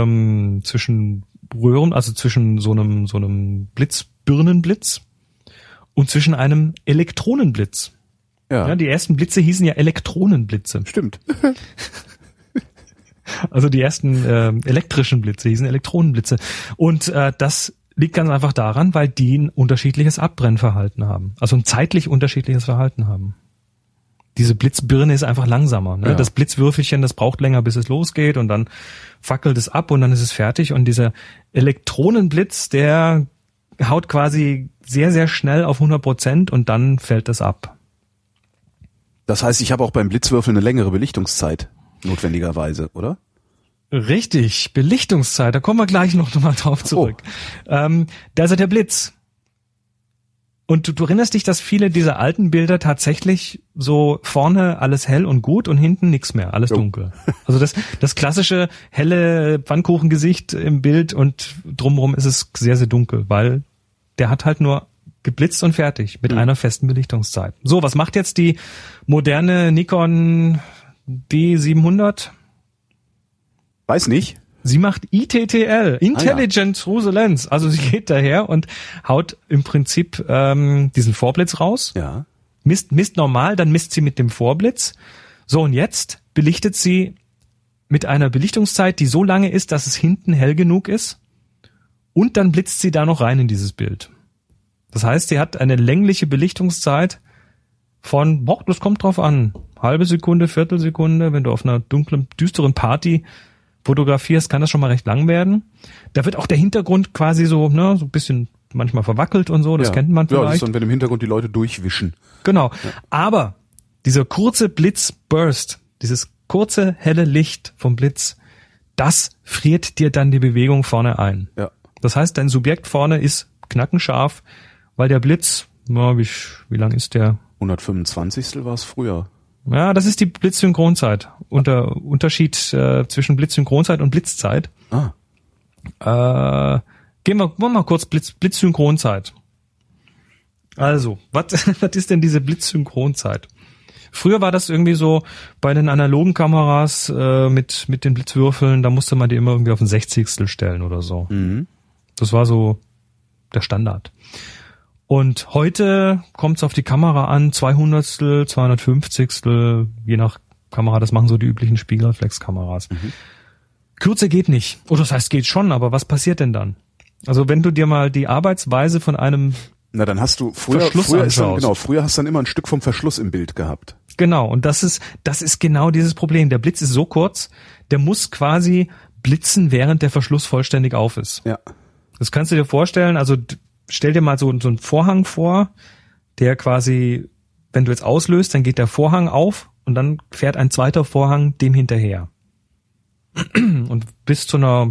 Röhren, also zwischen so einem Birnenblitz und zwischen einem Elektronenblitz. Ja, die ersten Blitze hießen ja Elektronenblitze.
Stimmt.
Also die ersten elektrischen Blitze hießen Elektronenblitze. Und das liegt ganz einfach daran, weil die ein unterschiedliches Abbrennverhalten haben. Also ein zeitlich unterschiedliches Verhalten haben. Diese Blitzbirne ist einfach langsamer. Ne? Ja. Das Blitzwürfelchen, das braucht länger, bis es losgeht und dann fackelt es ab und dann ist es fertig. Und dieser Elektronenblitz, der haut quasi sehr, sehr schnell auf 100% und dann fällt das ab.
Das heißt, ich habe auch beim Blitzwürfel eine längere Belichtungszeit, notwendigerweise, oder?
Richtig, Belichtungszeit, da kommen wir gleich noch mal drauf zurück. Da ist ja der Blitz. Und du erinnerst dich, dass viele dieser alten Bilder tatsächlich so vorne alles hell und gut und hinten nichts mehr, alles dunkel. Also das klassische helle Pfannkuchengesicht im Bild und drumherum ist es sehr, sehr dunkel, weil der hat halt nur geblitzt und fertig mit einer festen Belichtungszeit. So, was macht jetzt die moderne Nikon D700?
Weiß nicht.
Sie macht ITTL, Intelligent Through the Lens. Also sie geht daher und haut im Prinzip diesen Vorblitz raus.
Ja.
Misst normal, dann misst sie mit dem Vorblitz. So, und jetzt belichtet sie mit einer Belichtungszeit, die so lange ist, dass es hinten hell genug ist. Und dann blitzt sie da noch rein in dieses Bild. Das heißt, sie hat eine längliche Belichtungszeit von, das kommt drauf an, halbe Sekunde, Viertelsekunde. Wenn du auf einer dunklen, düsteren Party fotografierst, kann das schon mal recht lang werden. Da wird auch der Hintergrund quasi so, so ein bisschen manchmal verwackelt und so, das kennt man vielleicht. Ja, das ist
dann, wenn im Hintergrund die Leute durchwischen.
Genau. Ja. Aber dieser kurze Blitzburst, dieses kurze helle Licht vom Blitz, das friert dir dann die Bewegung vorne ein.
Ja.
Das heißt, dein Subjekt vorne ist knackenscharf, weil der Blitz, Ja, wie lang ist der?
125. war es früher.
Ja, das ist die Blitzsynchronzeit. Unterschied zwischen Blitzsynchronzeit und Blitzzeit. Gehen wir mal kurz Blitzsynchronzeit. Also, was ist denn diese Blitzsynchronzeit? Früher war das irgendwie so bei den analogen Kameras mit den Blitzwürfeln, da musste man die immer irgendwie auf ein 60. stellen oder so.
Mhm.
Das war so der Standard. Und heute kommt es auf die Kamera an, 200., 250., je nach Kamera, das machen so die üblichen Spiegelreflexkameras.
Mhm.
Kürzer geht nicht. Oder das heißt, geht schon, aber was passiert denn dann? Also wenn du dir mal die Arbeitsweise von einem
Na, dann hast du früher hast du dann immer ein Stück vom Verschluss im Bild gehabt.
Genau, und das ist genau dieses Problem. Der Blitz ist so kurz, der muss quasi blitzen, während der Verschluss vollständig auf ist.
Ja.
Das kannst du dir vorstellen, also stell dir mal so einen Vorhang vor, der quasi, wenn du jetzt auslöst, dann geht der Vorhang auf und dann fährt ein zweiter Vorhang dem hinterher. Und bis zu einer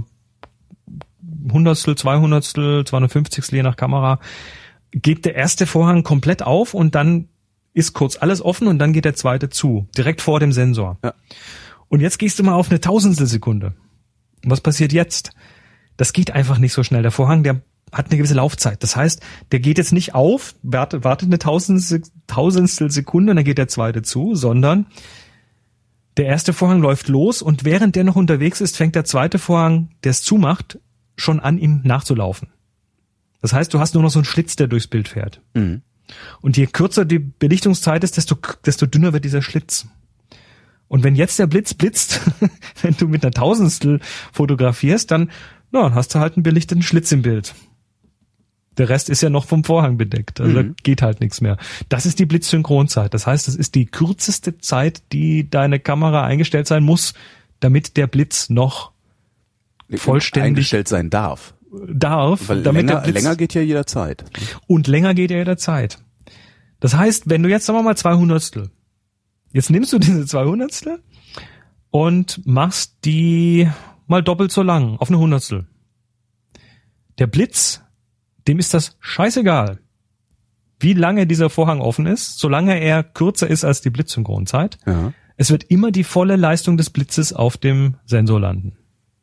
100., 200., 250., je nach Kamera, geht der erste Vorhang komplett auf und dann ist kurz alles offen und dann geht der zweite zu, direkt vor dem Sensor.
Ja.
Und jetzt gehst du mal auf eine Tausendstelsekunde. Was passiert jetzt? Das geht einfach nicht so schnell. Der Vorhang, der hat eine gewisse Laufzeit. Das heißt, der geht jetzt nicht auf, wartet eine Tausendstel Sekunde und dann geht der zweite zu, sondern der erste Vorhang läuft los und während der noch unterwegs ist, fängt der zweite Vorhang, der es zumacht, schon an, ihm nachzulaufen. Das heißt, du hast nur noch so einen Schlitz, der durchs Bild fährt.
Mhm.
Und je kürzer die Belichtungszeit ist, desto dünner wird dieser Schlitz. Und wenn jetzt der Blitz blitzt, wenn du mit einer Tausendstel fotografierst, dann hast du halt einen belichteten Schlitz im Bild. Der Rest ist ja noch vom Vorhang bedeckt. Also da geht halt nichts mehr. Das ist die Blitzsynchronzeit. Das heißt, das ist die kürzeste Zeit, die deine Kamera eingestellt sein muss, damit der Blitz noch vollständig
eingestellt sein darf. Weil
damit
länger geht ja jederzeit.
Und länger geht ja jederzeit. Das heißt, wenn du jetzt, sagen wir mal, 200. Jetzt nimmst du diese 200. und machst die mal doppelt so lang, auf eine 100. Der Blitz, dem ist das scheißegal, wie lange dieser Vorhang offen ist, solange er kürzer ist als die Blitzsynchronzeit.
Ja.
Es wird immer die volle Leistung des Blitzes auf dem Sensor landen.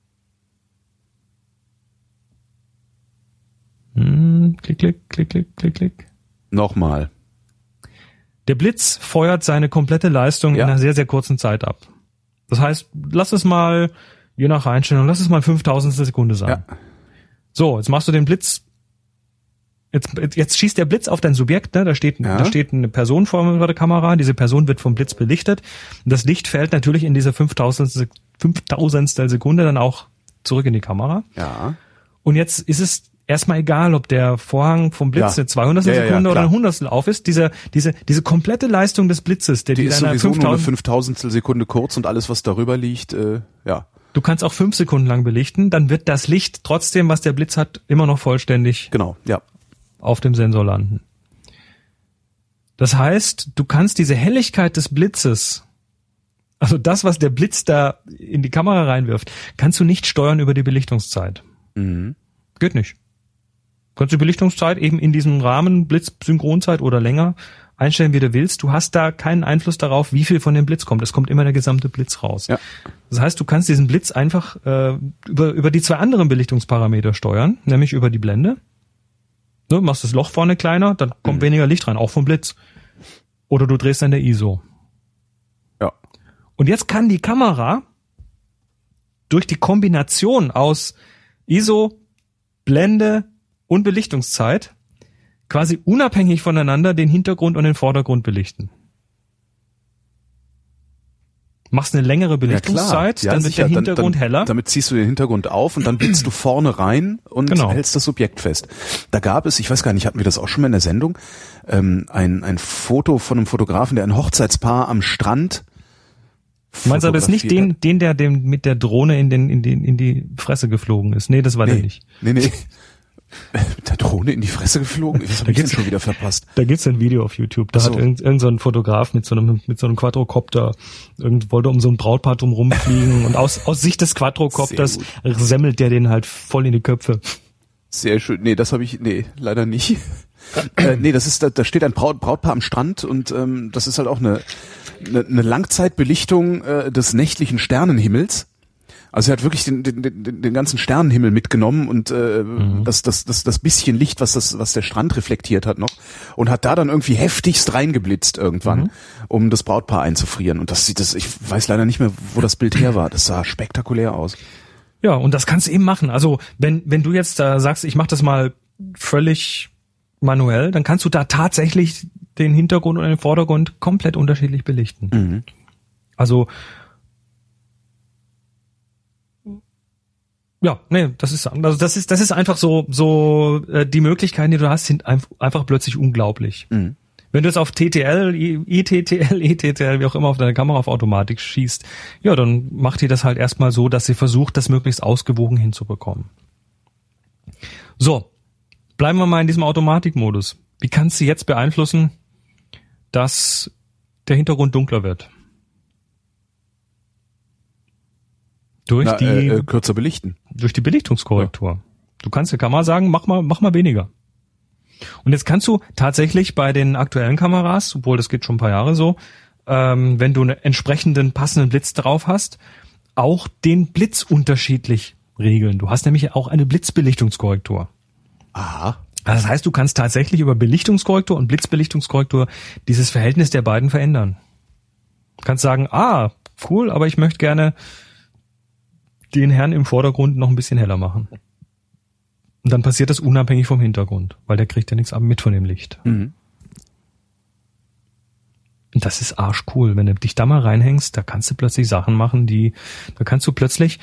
Klick, klick, klick, klick, klick, klick.
Nochmal.
Der Blitz feuert seine komplette Leistung in einer sehr, sehr kurzen Zeit ab. Das heißt, lass es mal, je nach Einstellung, lass es mal 5.000 Sekunde sein.
Ja.
So, jetzt machst du den Blitz, jetzt schießt der Blitz auf dein Subjekt, ne? Da steht eine Person vor der Kamera, diese Person wird vom Blitz belichtet. Und das Licht fällt natürlich in dieser 5.000 Sekunde dann auch zurück in die Kamera.
Ja.
Und jetzt ist es erstmal egal, ob der Vorhang vom Blitz eine 200. Sekunde oder eine 100. auf ist. Diese komplette Leistung des Blitzes,
die ist sowieso nur eine 5.000 Sekunde kurz und alles, was darüber liegt,
Du kannst auch 5 Sekunden lang belichten, dann wird das Licht trotzdem, was der Blitz hat, immer noch vollständig auf dem Sensor landen. Das heißt, du kannst diese Helligkeit des Blitzes, also das, was der Blitz da in die Kamera reinwirft, kannst du nicht steuern über die Belichtungszeit.
Mhm.
Geht nicht. Du kannst die Belichtungszeit eben in diesem Rahmen, Blitz-Synchronzeit oder länger, einstellen, wie du willst. Du hast da keinen Einfluss darauf, wie viel von dem Blitz kommt. Es kommt immer der gesamte Blitz raus. Ja. Das heißt, du kannst diesen Blitz einfach über die 2 anderen Belichtungsparameter steuern, nämlich über die Blende. Du machst das Loch vorne kleiner, dann kommt weniger Licht rein, auch vom Blitz. Oder du drehst an der ISO.
Ja.
Und jetzt kann die Kamera durch die Kombination aus ISO, Blende und Belichtungszeit quasi unabhängig voneinander den Hintergrund und den Vordergrund belichten. Machst eine längere Belichtungszeit, dann wird der Hintergrund heller.
Damit ziehst du den Hintergrund auf und dann blitzt du vorne rein und hältst das Objekt fest. Da gab es, ich weiß gar nicht, hatten wir das auch schon mal in der Sendung, ein Foto von einem Fotografen, der ein Hochzeitspaar am Strand
Meinst du aber jetzt nicht der mit der Drohne in die Fresse geflogen ist? Nee, das war der nicht.
Nee. Mit der Drohne in die Fresse geflogen? Was hab ich denn schon wieder verpasst?
Da gibt's ein Video auf YouTube. Da hat irgend so ein Fotograf mit so einem Quadrocopter wollte um so ein Brautpaar drum rumfliegen und aus Sicht des Quadrocopters semmelt der den halt voll in die Köpfe.
Sehr schön. Nee, leider nicht. Nee, das ist, da steht ein Brautpaar am Strand und das ist halt auch eine Langzeitbelichtung des nächtlichen Sternenhimmels. Also er hat wirklich den ganzen Sternenhimmel mitgenommen und das bisschen Licht, was der Strand reflektiert hat noch, und hat da dann irgendwie heftigst reingeblitzt irgendwann, um das Brautpaar einzufrieren. Und ich weiß leider nicht mehr, wo das Bild her war. Das sah spektakulär aus.
Ja, und das kannst du eben machen. Also wenn du jetzt da sagst, ich mache das mal völlig manuell, dann kannst du da tatsächlich den Hintergrund und den Vordergrund komplett unterschiedlich belichten. Mhm. Also ja, nee, das ist einfach so die Möglichkeiten, die du hast, sind einfach plötzlich unglaublich. Mhm. Wenn du jetzt auf TTL, ETTL, wie auch immer auf deine Kamera auf Automatik schießt, ja, dann macht die das halt erstmal so, dass sie versucht, das möglichst ausgewogen hinzubekommen. So, bleiben wir mal in diesem Automatikmodus. Wie kannst du jetzt beeinflussen, dass der Hintergrund dunkler wird?
Kürzer belichten.
Durch die Belichtungskorrektur. Ja. Du kannst der Kamera sagen, mach mal weniger. Und jetzt kannst du tatsächlich bei den aktuellen Kameras, obwohl das geht schon ein paar Jahre so, wenn du einen entsprechenden passenden Blitz drauf hast, auch den Blitz unterschiedlich regeln. Du hast nämlich auch eine Blitzbelichtungskorrektur.
Aha.
Also das heißt, du kannst tatsächlich über Belichtungskorrektur und Blitzbelichtungskorrektur dieses Verhältnis der beiden verändern. Du kannst sagen, cool, aber ich möchte gerne den Herrn im Vordergrund noch ein bisschen heller machen. Und dann passiert das unabhängig vom Hintergrund, weil der kriegt ja nichts mit von dem Licht. Mhm. Und das ist arschcool. Wenn du dich da mal reinhängst, da kannst du plötzlich Sachen machen, da kannst du plötzlich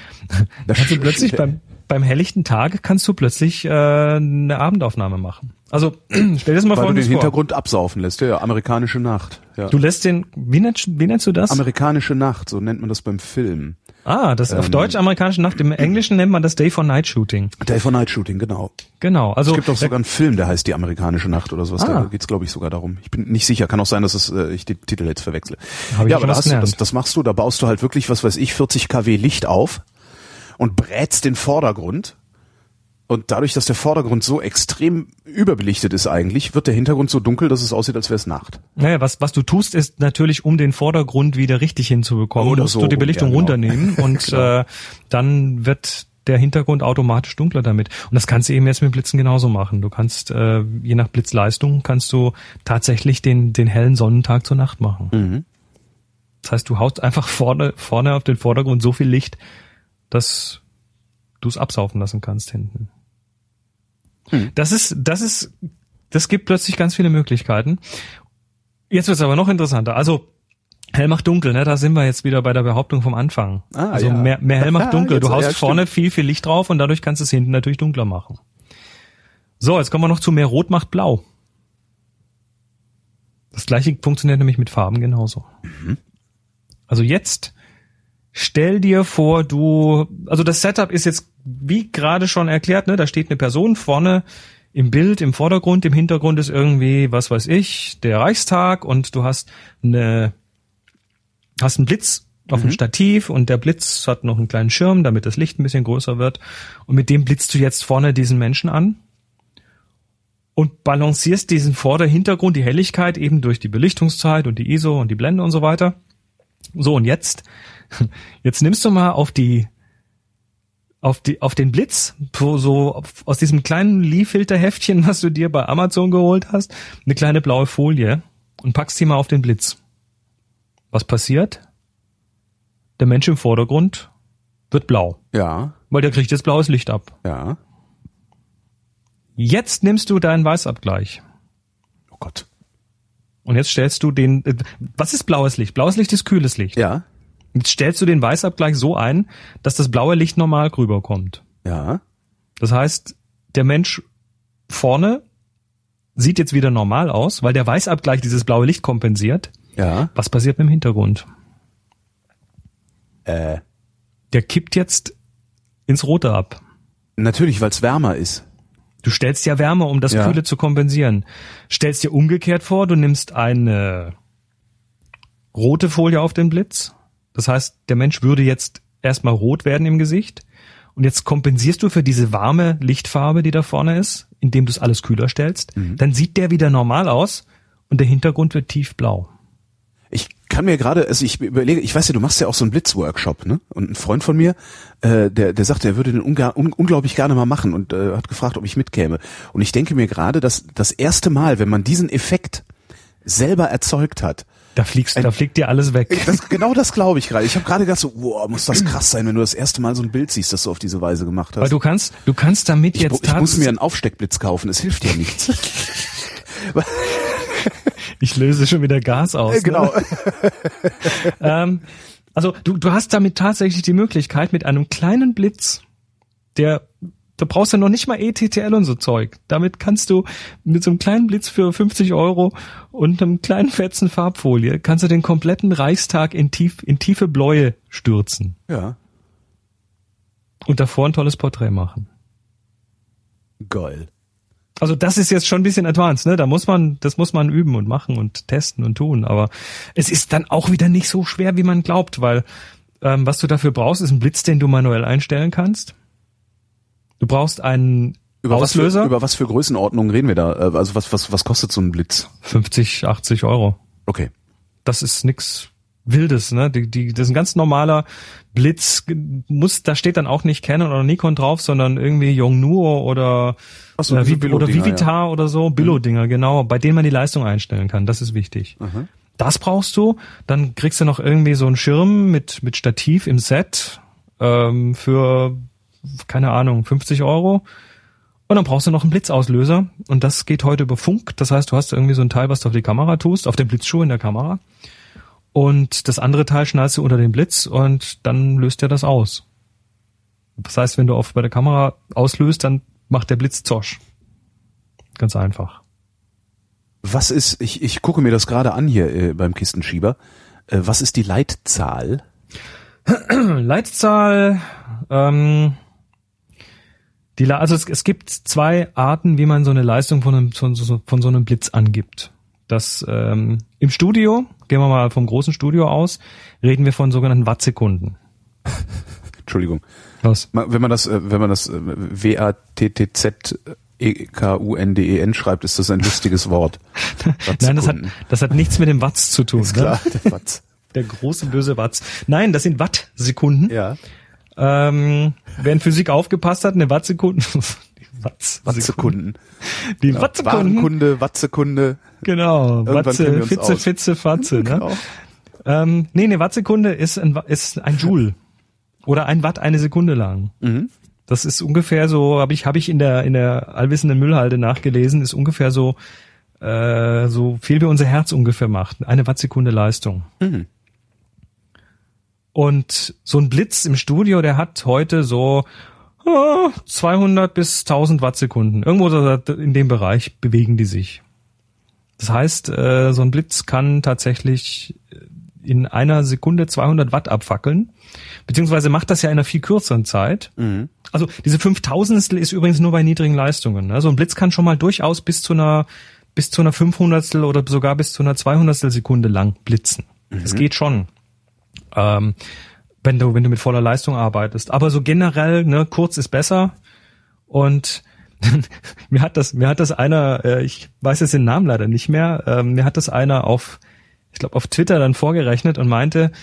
beim helllichten Tag kannst du plötzlich eine Abendaufnahme machen. Also stell dir das mal vor.
Weil du den Hintergrund absaufen lässt, ja, amerikanische Nacht. Ja.
Du lässt wie nennst du das?
Amerikanische Nacht, so nennt man das beim Film.
Das auf Deutsch amerikanische Nacht, im Englischen nennt man das Day for Night Shooting.
Day for Night Shooting, genau.
Genau, also
es gibt auch sogar einen Film, der heißt Die amerikanische Nacht oder sowas. Da geht's, glaube ich, sogar darum. Ich bin nicht sicher, kann auch sein, dass ich die Titel jetzt verwechsle. Ja, aber das machst du, da baust du halt wirklich, 40 kW Licht auf und brätst den Vordergrund. Und dadurch, dass der Vordergrund so extrem überbelichtet ist eigentlich, wird der Hintergrund so dunkel, dass es aussieht, als wäre es Nacht.
Naja, was du tust, ist natürlich, um den Vordergrund wieder richtig hinzubekommen, musst du die Belichtung runternehmen und genau. Dann wird der Hintergrund automatisch dunkler damit. Und das kannst du eben jetzt mit Blitzen genauso machen. Du kannst, je nach Blitzleistung, kannst du tatsächlich den hellen Sonnentag zur Nacht machen. Mhm. Das heißt, du haust einfach vorne auf den Vordergrund so viel Licht, dass du es absaufen lassen kannst hinten. Das gibt plötzlich ganz viele Möglichkeiten. Jetzt wird's aber noch interessanter. Also hell macht dunkel, ne? Da sind wir jetzt wieder bei der Behauptung vom Anfang. Also ja. mehr hell macht dunkel. Du haust vorne viel Licht drauf und dadurch kannst du es hinten natürlich dunkler machen. So, jetzt kommen wir noch zu mehr Rot macht blau. Das gleiche funktioniert nämlich mit Farben genauso. Mhm. Also jetzt stell dir vor, also das Setup ist jetzt, wie gerade schon erklärt, ne, da steht eine Person vorne im Bild, im Vordergrund, im Hintergrund ist irgendwie, was weiß ich, der Reichstag und du hast einen Blitz auf dem Stativ und der Blitz hat noch einen kleinen Schirm, damit das Licht ein bisschen größer wird und mit dem blitzt du jetzt vorne diesen Menschen an und balancierst diesen Vorder-Hintergrund, die Helligkeit eben durch die Belichtungszeit und die ISO und die Blende und so weiter. So, und jetzt nimmst du mal auf den Blitz, so aus diesem kleinen Lee-Filter-Heftchen, was du dir bei Amazon geholt hast, eine kleine blaue Folie und packst die mal auf den Blitz. Was passiert? Der Mensch im Vordergrund wird blau.
Ja.
Weil der kriegt jetzt blaues Licht ab.
Ja.
Jetzt nimmst du deinen Weißabgleich.
Oh Gott.
Und jetzt stellst du was ist blaues Licht? Blaues Licht ist kühles Licht.
Ja.
Jetzt stellst du den Weißabgleich so ein, dass das blaue Licht normal rüberkommt.
Ja.
Das heißt, der Mensch vorne sieht jetzt wieder normal aus, weil der Weißabgleich dieses blaue Licht kompensiert.
Ja.
Was passiert mit dem Hintergrund? Der kippt jetzt ins Rote ab.
Natürlich, weil es wärmer ist.
Du stellst ja Wärme, um das Kühle zu kompensieren. Stellst dir umgekehrt vor, du nimmst eine rote Folie auf den Blitz. Das heißt, der Mensch würde jetzt erstmal rot werden im Gesicht. Und jetzt kompensierst du für diese warme Lichtfarbe, die da vorne ist, indem du es alles kühler stellst. Dann sieht der wieder normal aus und der Hintergrund wird tiefblau.
Ich kann mir gerade, also ich überlege, ich weiß ja, du machst ja auch so einen Blitzworkshop, ne? Und ein Freund von mir, der sagt, er würde den unglaublich gerne mal machen und hat gefragt, ob ich mitkäme. Und ich denke mir gerade, dass das erste Mal, wenn man diesen Effekt selber erzeugt hat,
da fliegt dir alles weg.
Genau das glaube ich gerade. Ich habe gerade gedacht so, wow, muss das krass sein, wenn du das erste Mal so ein Bild siehst, das du auf diese Weise gemacht hast.
Weil du kannst damit
ich muss mir einen Aufsteckblitz kaufen, es hilft ja nichts.
Ich löse schon wieder Gas aus.
Genau.
Ne? Also du hast damit tatsächlich die Möglichkeit, mit einem kleinen Blitz, du brauchst ja noch nicht mal ETTL und so Zeug. Damit kannst du mit so einem kleinen Blitz für 50 € und einem kleinen Fetzen Farbfolie, kannst du den kompletten Reichstag in tiefe Bläue stürzen.
Ja.
Und davor ein tolles Porträt machen.
Geil.
Also das ist jetzt schon ein bisschen advanced, ne? Das muss man üben und machen und testen und tun. Aber es ist dann auch wieder nicht so schwer, wie man glaubt, weil was du dafür brauchst, ist ein Blitz, den du manuell einstellen kannst. Du brauchst einen Auslöser.
Über was für Größenordnungen reden wir da? Also was kostet so ein Blitz?
50, 80 €.
Okay.
Das ist nix Wildes, ne? Das ist ein ganz normaler Blitz. Da steht dann auch nicht Canon oder Nikon drauf, sondern irgendwie Yongnuo oder Vivitar oder so. Billo-Dinger, genau. Bei denen man die Leistung einstellen kann. Das ist wichtig. Mhm. Das brauchst du. Dann kriegst du noch irgendwie so einen Schirm mit Stativ im Set für, keine Ahnung, 50 €. Und dann brauchst du noch einen Blitzauslöser. Und das geht heute über Funk. Das heißt, du hast irgendwie so ein Teil, was du auf die Kamera tust, auf den Blitzschuh in der Kamera. Und das andere Teil schnallst du unter den Blitz und dann löst er das aus. Das heißt, wenn du bei der Kamera auslöst, dann macht der Blitz Zosch. Ganz einfach.
Was ist, ich gucke mir das gerade an hier beim Kistenschieber. Was ist die Leitzahl?
Leitzahl, also es gibt zwei Arten, wie man so eine Leistung von so einem Blitz angibt. Das im Studio, gehen wir mal vom großen Studio aus, reden wir von sogenannten Wattsekunden. Entschuldigung. Was?
Wenn man das WATTZEKUNDEN schreibt, ist das ein lustiges Wort.
Nein, das hat nichts mit dem Watts zu tun.
Ist klar,
ne?
Der Watts.
Der große böse Watts. Nein, das sind Wattsekunden.
Ja.
Wer in Physik aufgepasst hat, eine Wattsekunden.
Wattsekunden.
Die Wattsekunden.
Warenkunde, Wattsekunde.
Genau. Watze, Fitze, Fatze.
Genau.
Ne? Eine Wattsekunde ist ein Joule. Oder ein Watt eine Sekunde lang. Mhm. Das ist ungefähr so, habe ich in der allwissenden Müllhalde nachgelesen, ist ungefähr so viel wie unser Herz ungefähr macht. Eine Wattsekunde Leistung. Mhm. Und so ein Blitz im Studio, der hat heute so 200 bis 1000 Wattsekunden. Irgendwo in dem Bereich bewegen die sich. Das heißt, so ein Blitz kann tatsächlich in einer Sekunde 200 Watt abfackeln. Beziehungsweise macht das ja in einer viel kürzeren Zeit. Mhm. Also diese 5000stel ist übrigens nur bei niedrigen Leistungen. Also ein Blitz kann schon mal durchaus bis zu einer 500stel oder sogar bis zu einer 200stel Sekunde lang blitzen. Mhm. Das geht schon. Wenn du mit voller Leistung arbeitest. Aber so generell, ne, kurz ist besser. Und mir hat das einer, ich weiß jetzt den Namen leider nicht mehr, mir hat das einer auf Twitter dann vorgerechnet und meinte,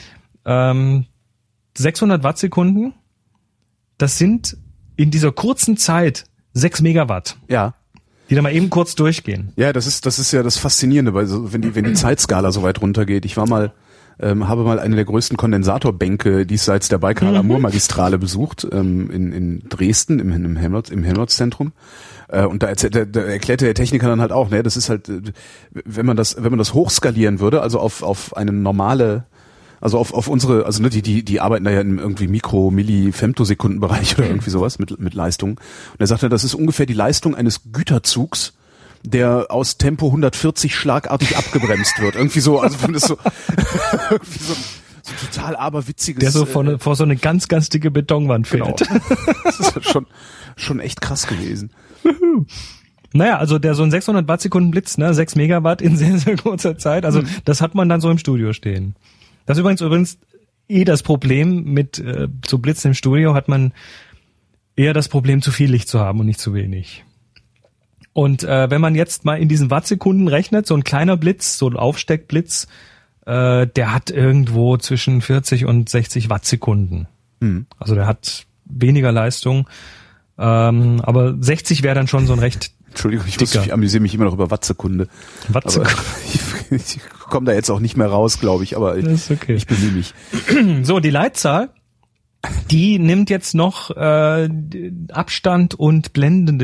600 Wattsekunden, das sind in dieser kurzen Zeit 6 Megawatt.
Ja.
Die da mal eben kurz durchgehen.
Ja, das ist ja das Faszinierende, weil wenn die Zeitskala so weit runtergeht. Ich habe mal eine der größten Kondensatorbänke diesseits der Baikal-Amur-Magistrale besucht, in Dresden, im Helmholtz-Zentrum. Und da erklärte der Techniker dann halt auch, ne, das ist halt, wenn man das hochskalieren würde, also auf eine normale, also auf unsere, also ne, die arbeiten da ja im irgendwie Mikro-Milli-Femtosekundenbereich oder irgendwie sowas mit Leistung. Und er sagte, das ist ungefähr die Leistung eines Güterzugs, der aus Tempo 140 schlagartig abgebremst wird. Irgendwie so, also wenn das so irgendwie so total aberwitziges.
Der so vor so eine ganz, ganz dicke Betonwand fährt.
Genau. Das ist schon echt krass gewesen.
Naja, also so ein 600 Wattsekunden Blitz, ne, 6 Megawatt in sehr, sehr kurzer Zeit. Also das hat man dann so im Studio stehen. Das ist übrigens das Problem mit so Blitzen im Studio, hat man eher das Problem, zu viel Licht zu haben und nicht zu wenig. Und wenn man jetzt mal in diesen Wattsekunden rechnet, so ein kleiner Blitz, so ein Aufsteckblitz, der hat irgendwo zwischen 40 und 60 Wattsekunden. Also der hat weniger Leistung, aber 60 wäre dann schon so ein recht
Entschuldigung, ich amüsiere mich immer noch über Wattsekunde.
Wattsekunde.
Ich komme da jetzt auch nicht mehr raus, glaube ich, aber
das ist okay.
Ich bemühe mich.
So, die Leitzahl, die nimmt jetzt noch Abstand und Blende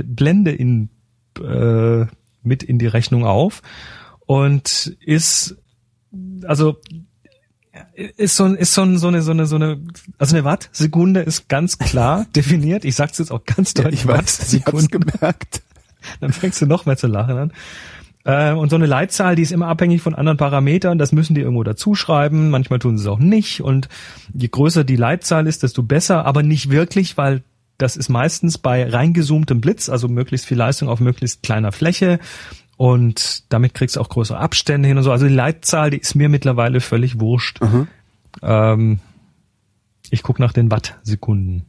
mit in die Rechnung auf und ist so eine Wattsekunde ist ganz klar definiert. Ich sag's jetzt auch ganz deutlich.
Ja, ich hab's gemerkt.
Dann fängst du noch mehr zu lachen an. Und so eine Leitzahl, die ist immer abhängig von anderen Parametern. Das müssen die irgendwo dazuschreiben. Manchmal tun sie es auch nicht. Und je größer die Leitzahl ist, desto besser. Aber nicht wirklich, weil das ist meistens bei reingezoomtem Blitz, also möglichst viel Leistung auf möglichst kleiner Fläche. Und damit kriegst du auch größere Abstände hin und so. Also die Leitzahl, die ist mir mittlerweile völlig wurscht. Ich gucke nach Wattsekunden.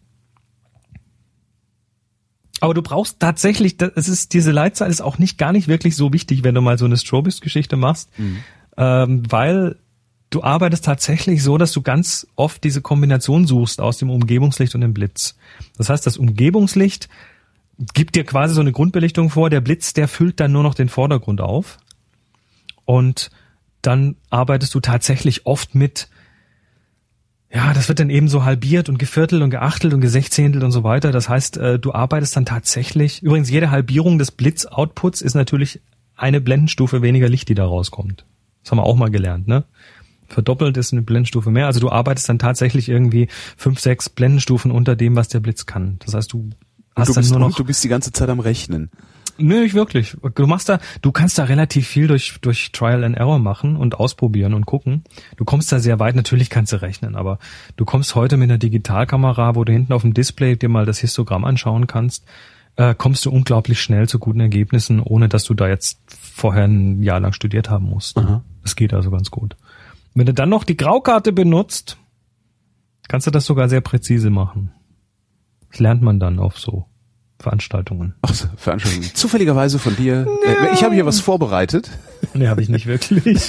Aber du brauchst tatsächlich, diese Leitzahl ist auch gar nicht wirklich so wichtig, wenn du mal so eine Strobist-Geschichte machst, weil du arbeitest tatsächlich so, dass du ganz oft diese Kombination suchst aus dem Umgebungslicht und dem Blitz. Das heißt, das Umgebungslicht gibt dir quasi so eine Grundbelichtung vor, der Blitz, der füllt dann nur noch den Vordergrund auf und dann arbeitest du tatsächlich oft mit, ja, das wird dann eben so halbiert und geviertelt und geachtelt und gesechzehntelt und so weiter. Das heißt, du arbeitest dann tatsächlich, übrigens jede Halbierung des Blitz-Outputs ist natürlich eine Blendenstufe weniger Licht, die da rauskommt. Das haben wir auch mal gelernt, ne? Verdoppelt ist eine Blendenstufe mehr, also du arbeitest dann tatsächlich irgendwie 5, 6 Blendenstufen unter dem, was der Blitz kann. Das heißt, du bist die ganze Zeit am Rechnen. Nö, nicht wirklich. Du kannst da relativ viel durch Trial and Error machen und ausprobieren und gucken. Du kommst da sehr weit, natürlich kannst du rechnen, aber du kommst heute mit einer Digitalkamera, wo du hinten auf dem Display dir mal das Histogramm anschauen kannst, kommst du unglaublich schnell zu guten Ergebnissen, ohne dass du da jetzt vorher ein Jahr lang studiert haben musst. Aha. Das geht also ganz gut. Wenn du dann noch die Graukarte benutzt, kannst du das sogar sehr präzise machen. Das lernt man dann auf so Veranstaltungen.
Ach so, Veranstaltungen. Zufälligerweise von dir. No. Ich habe hier was vorbereitet.
Nee, habe ich nicht wirklich.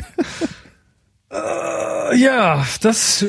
Ja, das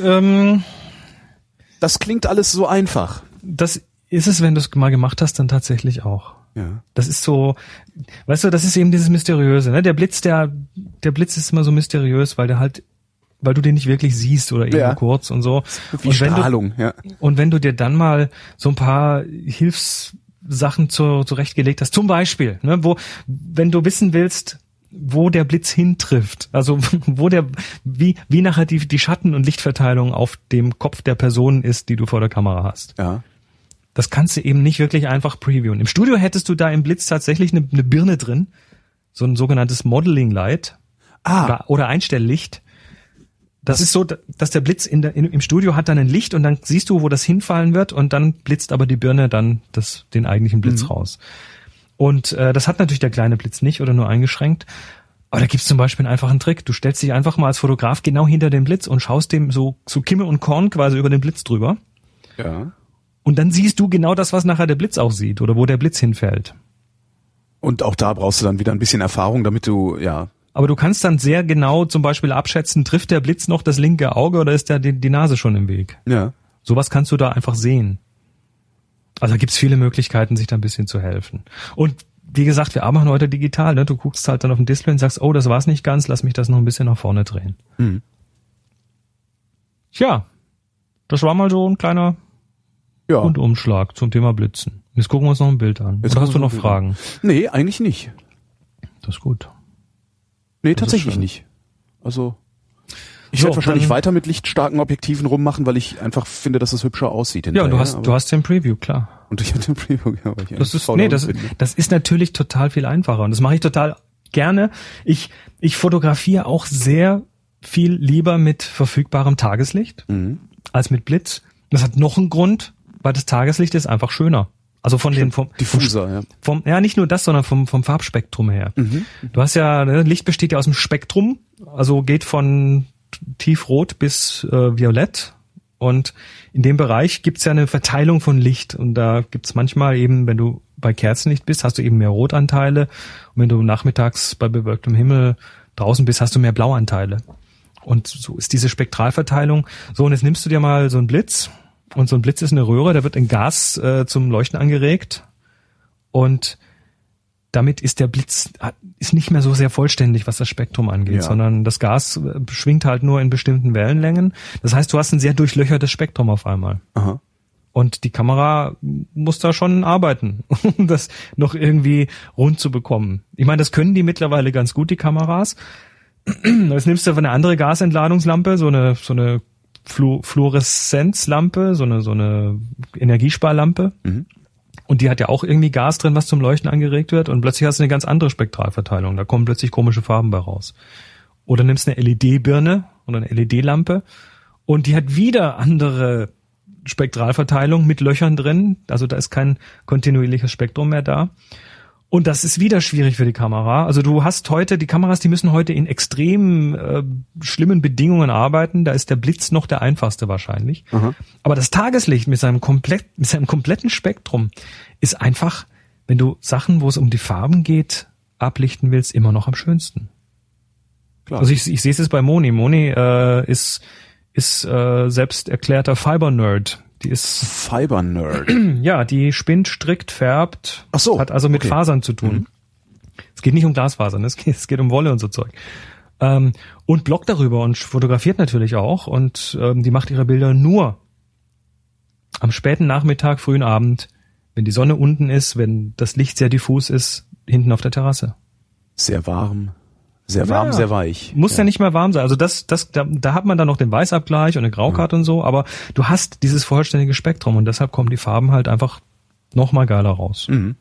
klingt alles so einfach.
Das ist es, wenn du es mal gemacht hast, dann tatsächlich auch.
Ja.
Das ist so, weißt du, das ist eben dieses Mysteriöse, ne? Der Blitz ist immer so mysteriös, weil du den nicht wirklich siehst oder eben kurz und so.
Wie Strahlung, ja.
Und wenn du dir dann mal so ein paar Hilfssachen zurechtgelegt hast, zum Beispiel, ne, wenn du wissen willst, wo der Blitz hintrifft, also wie nachher die Schatten- und Lichtverteilung auf dem Kopf der Person ist, die du vor der Kamera hast.
Ja.
Das kannst du eben nicht wirklich einfach previewen. Im Studio hättest du da im Blitz tatsächlich eine Birne drin, so ein sogenanntes Modeling Light oder Einstelllicht. Das ist so, dass der Blitz im Studio hat dann ein Licht und dann siehst du, wo das hinfallen wird und dann blitzt aber die Birne dann den eigentlichen Blitz raus. Und das hat natürlich der kleine Blitz nicht oder nur eingeschränkt. Aber da gibt's zum Beispiel einen einfachen Trick. Du stellst dich einfach mal als Fotograf genau hinter den Blitz und schaust dem so Kimme und Korn quasi über den Blitz drüber.
Ja.
Und dann siehst du genau das, was nachher der Blitz auch sieht oder wo der Blitz hinfällt.
Und auch da brauchst du dann wieder ein bisschen Erfahrung, damit du, ja.
Aber du kannst dann sehr genau zum Beispiel abschätzen, trifft der Blitz noch das linke Auge oder ist die Nase schon im Weg?
Ja.
Sowas kannst du da einfach sehen. Also da gibt's viele Möglichkeiten, sich da ein bisschen zu helfen. Und wie gesagt, wir arbeiten heute digital, ne? Du guckst halt dann auf dem Display und sagst, oh, das war's nicht ganz, lass mich das noch ein bisschen nach vorne drehen.
Mhm.
Tja, das war mal so ein kleiner Rundumschlag zum Thema Blitzen. Jetzt gucken wir uns noch ein Bild an. Oder hast du noch Fragen?
Nee, eigentlich nicht.
Das ist gut.
Nee, tatsächlich nicht. Also ich werde wahrscheinlich weiter mit lichtstarken Objektiven rummachen, weil ich einfach finde, dass es hübscher aussieht.
Ja, du hast den Preview, klar.
Und ich hatte den Preview, ja. Weil ich
das ist natürlich total viel einfacher und das mache ich total gerne. Ich fotografiere auch sehr viel lieber mit verfügbarem Tageslicht als mit Blitz. Das hat noch einen Grund, weil das Tageslicht ist einfach schöner. Also
diffuser,
nicht nur das, sondern vom Farbspektrum her.
Mhm.
Du hast Licht besteht ja aus dem Spektrum, also geht von tiefrot bis violett und in dem Bereich gibt's ja eine Verteilung von Licht und da gibt's manchmal eben, wenn du bei Kerzenlicht bist, hast du eben mehr Rotanteile. Und wenn du nachmittags bei bewölktem Himmel draußen bist, hast du mehr Blauanteile. Und so ist diese Spektralverteilung. So, und jetzt nimmst du dir mal so einen Blitz. Und so ein Blitz ist eine Röhre, da wird ein Gas zum Leuchten angeregt. Und damit ist der Blitz ist nicht mehr so sehr vollständig, was das Spektrum angeht, sondern das Gas schwingt halt nur in bestimmten Wellenlängen. Das heißt, du hast ein sehr durchlöchertes Spektrum auf einmal. Aha. Und die Kamera muss da schon arbeiten, um das noch irgendwie rund zu bekommen. Ich meine, das können die mittlerweile ganz gut, die Kameras. Jetzt nimmst du eine andere Gasentladungslampe, so eine Fluoreszenzlampe, so eine Energiesparlampe. Mhm. Und die hat ja auch irgendwie Gas drin, was zum Leuchten angeregt wird. Und plötzlich hast du eine ganz andere Spektralverteilung. Da kommen plötzlich komische Farben bei raus. Oder nimmst eine LED-Birne oder eine LED-Lampe und die hat wieder andere Spektralverteilung mit Löchern drin. Also da ist kein kontinuierliches Spektrum mehr da. Und das ist wieder schwierig für die Kamera. Also du hast heute, die Kameras, die müssen heute in extrem schlimmen Bedingungen arbeiten. Da ist der Blitz noch der einfachste wahrscheinlich. Mhm. Aber das Tageslicht mit seinem kompletten Spektrum ist einfach, wenn du Sachen, wo es um die Farben geht, ablichten willst, immer noch am schönsten. Klar. Also ich sehe es jetzt bei Moni. Moni ist selbst erklärter Fiber-Nerd. Die ist
Fiber-Nerd.
Ja, die spinnt, strickt, färbt.
Ach so,
hat also mit Fasern zu tun. Mhm. Es geht nicht um Glasfasern, es geht um Wolle und so Zeug. Und bloggt darüber und fotografiert natürlich auch. Und die macht ihre Bilder nur am späten Nachmittag, frühen Abend, wenn die Sonne unten ist, wenn das Licht sehr diffus ist, hinten auf der Terrasse.
Sehr warm. Sehr warm, sehr weich.
Muss ja nicht mehr warm sein. Also da hat man dann noch den Weißabgleich und eine Graukarte und so, aber du hast dieses vollständige Spektrum und deshalb kommen die Farben halt einfach noch mal geiler raus. Mhm.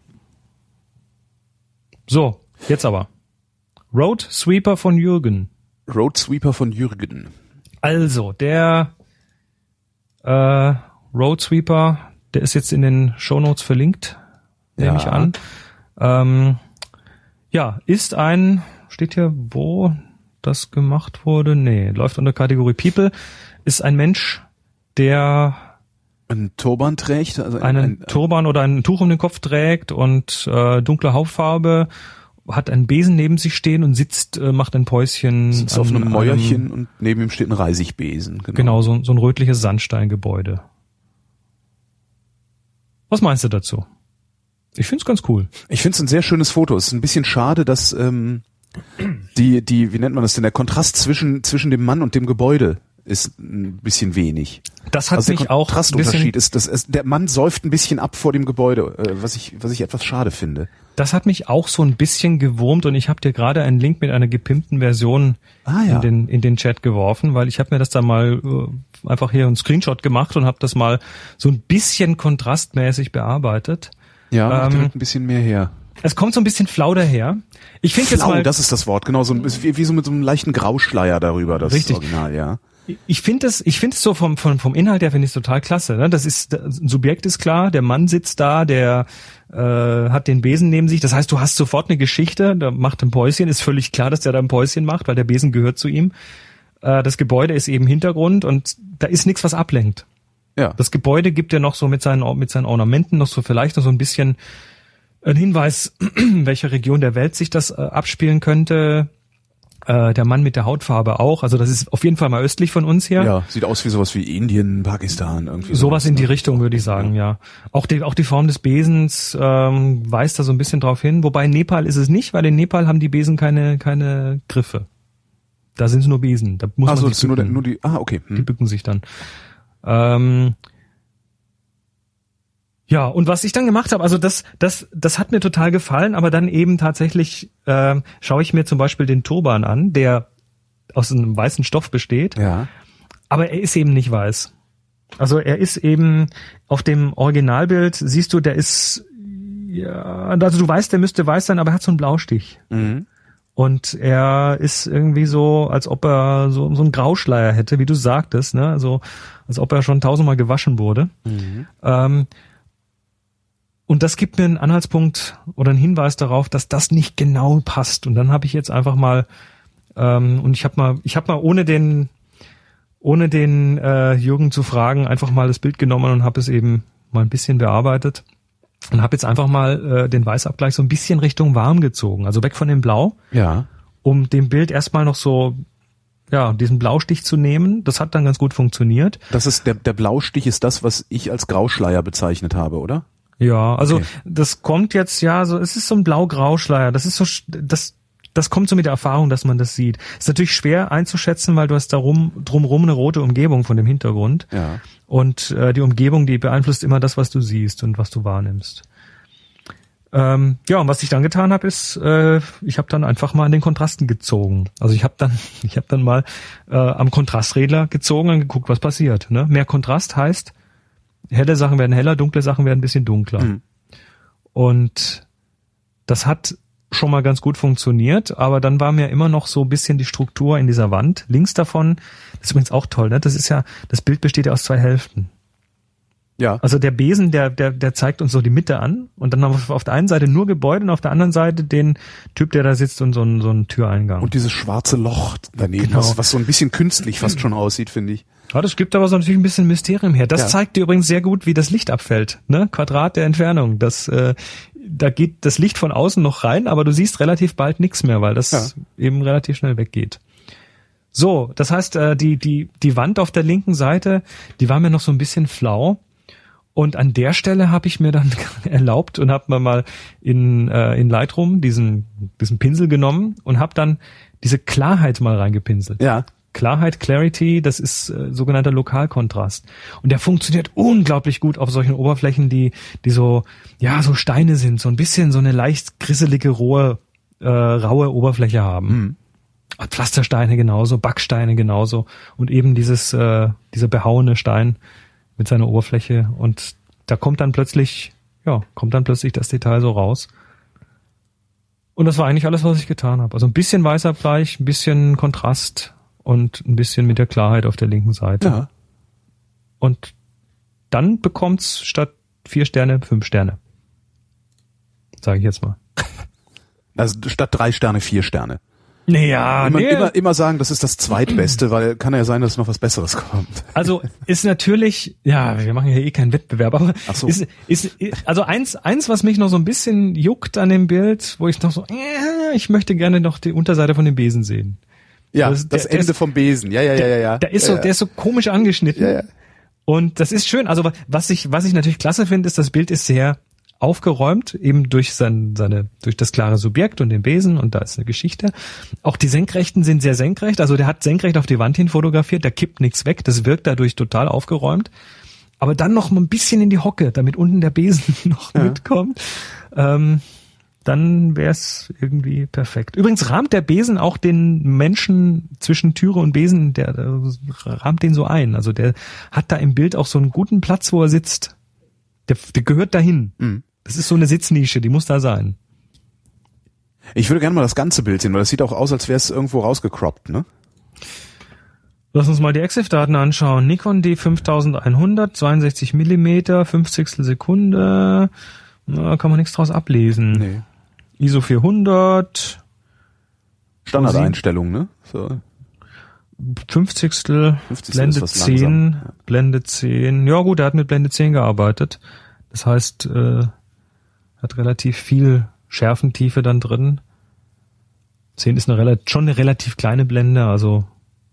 So, jetzt aber. Road Sweeper von Jürgen.
Road Sweeper von Jürgen.
Also, der Road Sweeper, der ist jetzt in den Shownotes verlinkt, nehme ich an. Ist ein... Steht hier, wo das gemacht wurde? Nee, läuft unter Kategorie People. Ist ein Mensch, der
einen Turban trägt, also
einen Turban oder ein Tuch um den Kopf trägt und dunkle Hautfarbe, hat einen Besen neben sich stehen und macht ein Päuschen.
Sitzt auf einem Mäuerchen und neben ihm steht ein Reisigbesen.
Genau, so ein rötliches Sandsteingebäude. Was meinst du dazu? Ich find's ganz cool.
Ich find's ein sehr schönes Foto. Es ist ein bisschen schade, dass wie nennt man das denn? Der Kontrast zwischen dem Mann und dem Gebäude ist ein bisschen wenig.
Das hat mich auch
der Kontrastunterschied ist, der Mann säuft ein bisschen ab vor dem Gebäude, was ich etwas schade finde.
Das hat mich auch so ein bisschen gewurmt und ich habe dir gerade einen Link mit einer gepimpten Version in den Chat geworfen, weil ich habe mir das da mal einfach hier einen Screenshot gemacht und habe das mal so ein bisschen kontrastmäßig bearbeitet.
Ja, direkt ein bisschen mehr her.
Es kommt so ein bisschen flau daher. Ich finde jetzt mal,
das ist das Wort, genau, so wie so mit so einem leichten Grauschleier darüber, das richtig. Original, ja.
Ich finde es so vom Inhalt her finde ich es total klasse, ne? Das Subjekt ist klar, der Mann sitzt da, der hat den Besen neben sich, das heißt, du hast sofort eine Geschichte, der macht ein Päuschen, ist völlig klar, dass der da ein Päuschen macht, weil der Besen gehört zu ihm. Das Gebäude ist eben Hintergrund und da ist nichts, was ablenkt. Ja. Das Gebäude gibt ja noch so mit seinen Ornamenten noch so vielleicht noch so ein bisschen ein Hinweis, in welcher Region der Welt sich das abspielen könnte. Der Mann mit der Hautfarbe auch. Also das ist auf jeden Fall mal östlich von uns hier.
Ja, sieht aus wie sowas wie Indien, Pakistan. Irgendwie
sowas in die Richtung, würde ich sagen, ja. Auch die Form des Besens weist da so ein bisschen drauf hin. Wobei in Nepal ist es nicht, weil in Nepal haben die Besen keine Griffe. Da sind es nur Besen. Da muss man sich bücken.
Nur die. Okay.
Die bücken sich dann. Ja, und was ich dann gemacht habe, also das hat mir total gefallen, aber dann eben tatsächlich schaue ich mir zum Beispiel den Turban an, der aus einem weißen Stoff besteht,
ja.
Aber er ist eben nicht weiß. Also er ist eben auf dem Originalbild, siehst du, der ist, ja, also du weißt, der müsste weiß sein, aber er hat so einen Blaustich. Mhm. Und er ist irgendwie so, als ob er so einen Grauschleier hätte, wie du sagtest, ne? Also als ob er schon 1000-mal gewaschen wurde. Mhm. Und das gibt mir einen Anhaltspunkt oder einen Hinweis darauf, dass das nicht genau passt. Und dann habe ich jetzt einfach mal und ich habe mal ohne den Jürgen zu fragen einfach mal das Bild genommen und habe es eben mal ein bisschen bearbeitet. Und habe jetzt einfach mal den Weißabgleich so ein bisschen Richtung warm gezogen, also weg von dem Blau,
Ja.
um dem Bild erstmal noch so, ja, diesen Blaustich zu nehmen. Das hat dann ganz gut funktioniert.
Das ist der Blaustich ist das, was ich als Grauschleier bezeichnet habe, oder?
Ja, also
Okay.
das kommt jetzt ja so, es ist so ein Blau-Grau-Schleier. Das ist so, das kommt so mit der Erfahrung, dass man das sieht. Ist natürlich schwer einzuschätzen, weil du hast drumherum eine rote Umgebung von dem Hintergrund.
Ja.
Und die Umgebung, die beeinflusst immer das, was du siehst und was du wahrnimmst. Ja, und was ich dann getan habe, ist, ich habe dann einfach mal an den Kontrasten gezogen. Also ich habe dann mal am Kontrastregler gezogen und geguckt, was passiert. Ne? Mehr Kontrast heißt, helle Sachen werden heller, dunkle Sachen werden ein bisschen dunkler.
Mhm.
Und das hat schon mal ganz gut funktioniert, aber dann war mir immer noch so ein bisschen die Struktur in dieser Wand. Links davon, das ist übrigens auch toll, ne? Das Bild besteht ja aus 2 Hälften.
Ja.
Also der Besen, der zeigt uns so die Mitte an und dann haben wir auf der einen Seite nur Gebäude und auf der anderen Seite den Typ, der da sitzt und so einen Türeingang.
Und dieses schwarze Loch daneben,
Genau.
was so ein bisschen künstlich fast schon aussieht, finde ich.
Ja, das gibt aber so natürlich ein bisschen Mysterium her. Das
Ja.
zeigt dir übrigens sehr gut, wie das Licht abfällt. Ne? Quadrat der Entfernung. Da geht das Licht von außen noch rein, aber du siehst relativ bald nichts mehr, weil das eben relativ schnell weggeht. So, das heißt, die Wand auf der linken Seite, die war mir noch so ein bisschen flau. Und an der Stelle habe ich mir dann erlaubt und habe mir mal in Lightroom diesen Pinsel genommen und habe dann diese Klarheit mal reingepinselt.
Ja.
Klarheit, Clarity, das ist sogenannter Lokalkontrast. Und der funktioniert unglaublich gut auf solchen Oberflächen, die so, ja, so Steine sind, so ein bisschen so eine leicht grisselige, raue Oberfläche haben.
Mhm.
Pflastersteine genauso, Backsteine genauso und eben dieser behauene Stein mit seiner Oberfläche und da kommt dann plötzlich das Detail so raus. Und das war eigentlich alles, was ich getan habe. Also ein bisschen Weißabgleich, ein bisschen Kontrast und ein bisschen mit der Klarheit auf der linken Seite.
Ja.
Und dann bekommt's statt 4 Sterne 5 Sterne. Sage ich jetzt mal.
Also statt 3 Sterne 4 Sterne.
Naja,
Immer sagen, das ist das Zweitbeste, weil kann ja sein, dass noch was Besseres kommt.
Also ist natürlich, ja, wir machen ja eh keinen Wettbewerb, aber
Ach so.
also eins, was mich noch so ein bisschen juckt an dem Bild, wo ich noch so, ich möchte gerne noch die Unterseite von dem Besen sehen.
Ja,
Das-
das
der
Ende
ist-
vom Besen. Ja.
Der ist so komisch angeschnitten.
Ja.
Und das ist schön. Also was ich natürlich klasse finde, ist, das Bild ist sehr aufgeräumt, eben durch durch das klare Subjekt und den Besen und da ist eine Geschichte. Auch die Senkrechten sind sehr senkrecht, also der hat senkrecht auf die Wand hin fotografiert, da kippt nichts weg, das wirkt dadurch total aufgeräumt. Aber dann noch mal ein bisschen in die Hocke, damit unten der Besen noch mitkommt. Dann wäre es irgendwie perfekt. Übrigens rahmt der Besen auch den Menschen zwischen Türe und Besen, der rahmt den so ein. Also der hat da im Bild auch so einen guten Platz, wo er sitzt. Der gehört dahin.
Mhm.
Das ist so eine Sitznische, die muss da sein.
Ich würde gerne mal das ganze Bild sehen, weil das sieht auch aus, als wäre es irgendwo rausgecroppt, ne?
Lass uns mal die EXIF-Daten anschauen. Nikon D5100, 62 Millimeter, 50 Sekunde. Na, kann man nichts draus ablesen.
Nee.
ISO 400,
Standardeinstellung, ne? So.
50.
50.
Blende
ist was
10,
langsam. Ja.
Blende 10. Ja gut, er hat mit Blende 10 gearbeitet. Das heißt, hat relativ viel Schärfentiefe dann drin. 10 ist schon eine relativ kleine Blende, also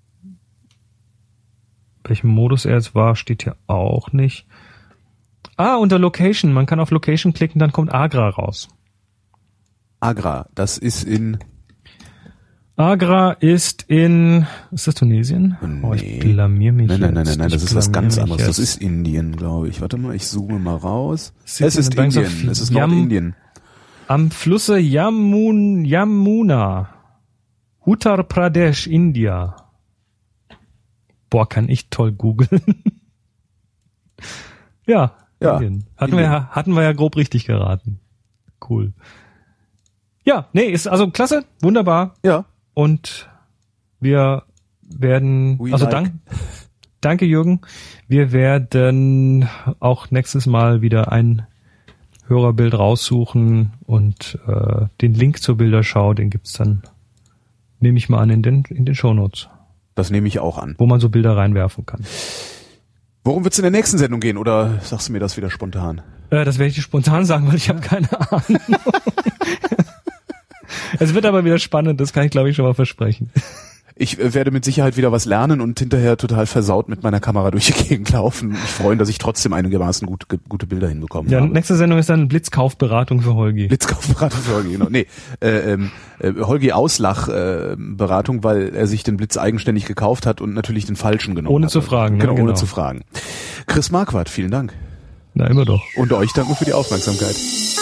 welchem Modus er jetzt war, steht hier auch nicht. Unter Location, man kann auf Location klicken, dann kommt Agra raus.
Agra, das ist in...
Agra ist das Tunesien? Oh, ich blamier mich.
Nein,
jetzt.
das
Ich
ist was ganz
blamier mich
anderes. Das
jetzt.
ist Indien, glaube ich. Warte mal, ich zoome mal raus.
City
Es ist
and Banks of
Indien, es ist Nordindien.
Am Flusse Yamuna. Uttar Pradesh, India. Boah, kann ich toll googeln. Ja, Indien. Hatten wir ja grob richtig geraten. Cool. Ja, nee, ist also klasse, wunderbar.
Ja.
Und wir werden, danke Jürgen, wir werden auch nächstes Mal wieder ein Hörerbild raussuchen und den Link zur Bilderschau, den gibt's dann, nehme ich mal an, in den Shownotes.
Das nehme ich auch an.
Wo man so Bilder reinwerfen kann.
Worum wird's in der nächsten Sendung gehen? Oder sagst du mir das wieder spontan?
Das werde ich dir spontan sagen, weil ich habe keine Ahnung. Es wird aber wieder spannend, das kann ich glaube ich schon mal versprechen.
Ich werde mit Sicherheit wieder was lernen und hinterher total versaut mit meiner Kamera durch die Gegend laufen. Ich freue mich, dass ich trotzdem einigermaßen gute Bilder hinbekommen habe.
Nächste Sendung ist dann Blitzkaufberatung für Holgi.
Blitzkaufberatung für Holgi, genau. Nee, Holgi Auslachberatung, weil er sich den Blitz eigenständig gekauft hat und natürlich den falschen genommen hat.
Ohne zu fragen.
Genau,
genau.
ohne zu fragen. Chris Marquardt, vielen Dank.
Na, immer doch.
Und euch danke für die Aufmerksamkeit.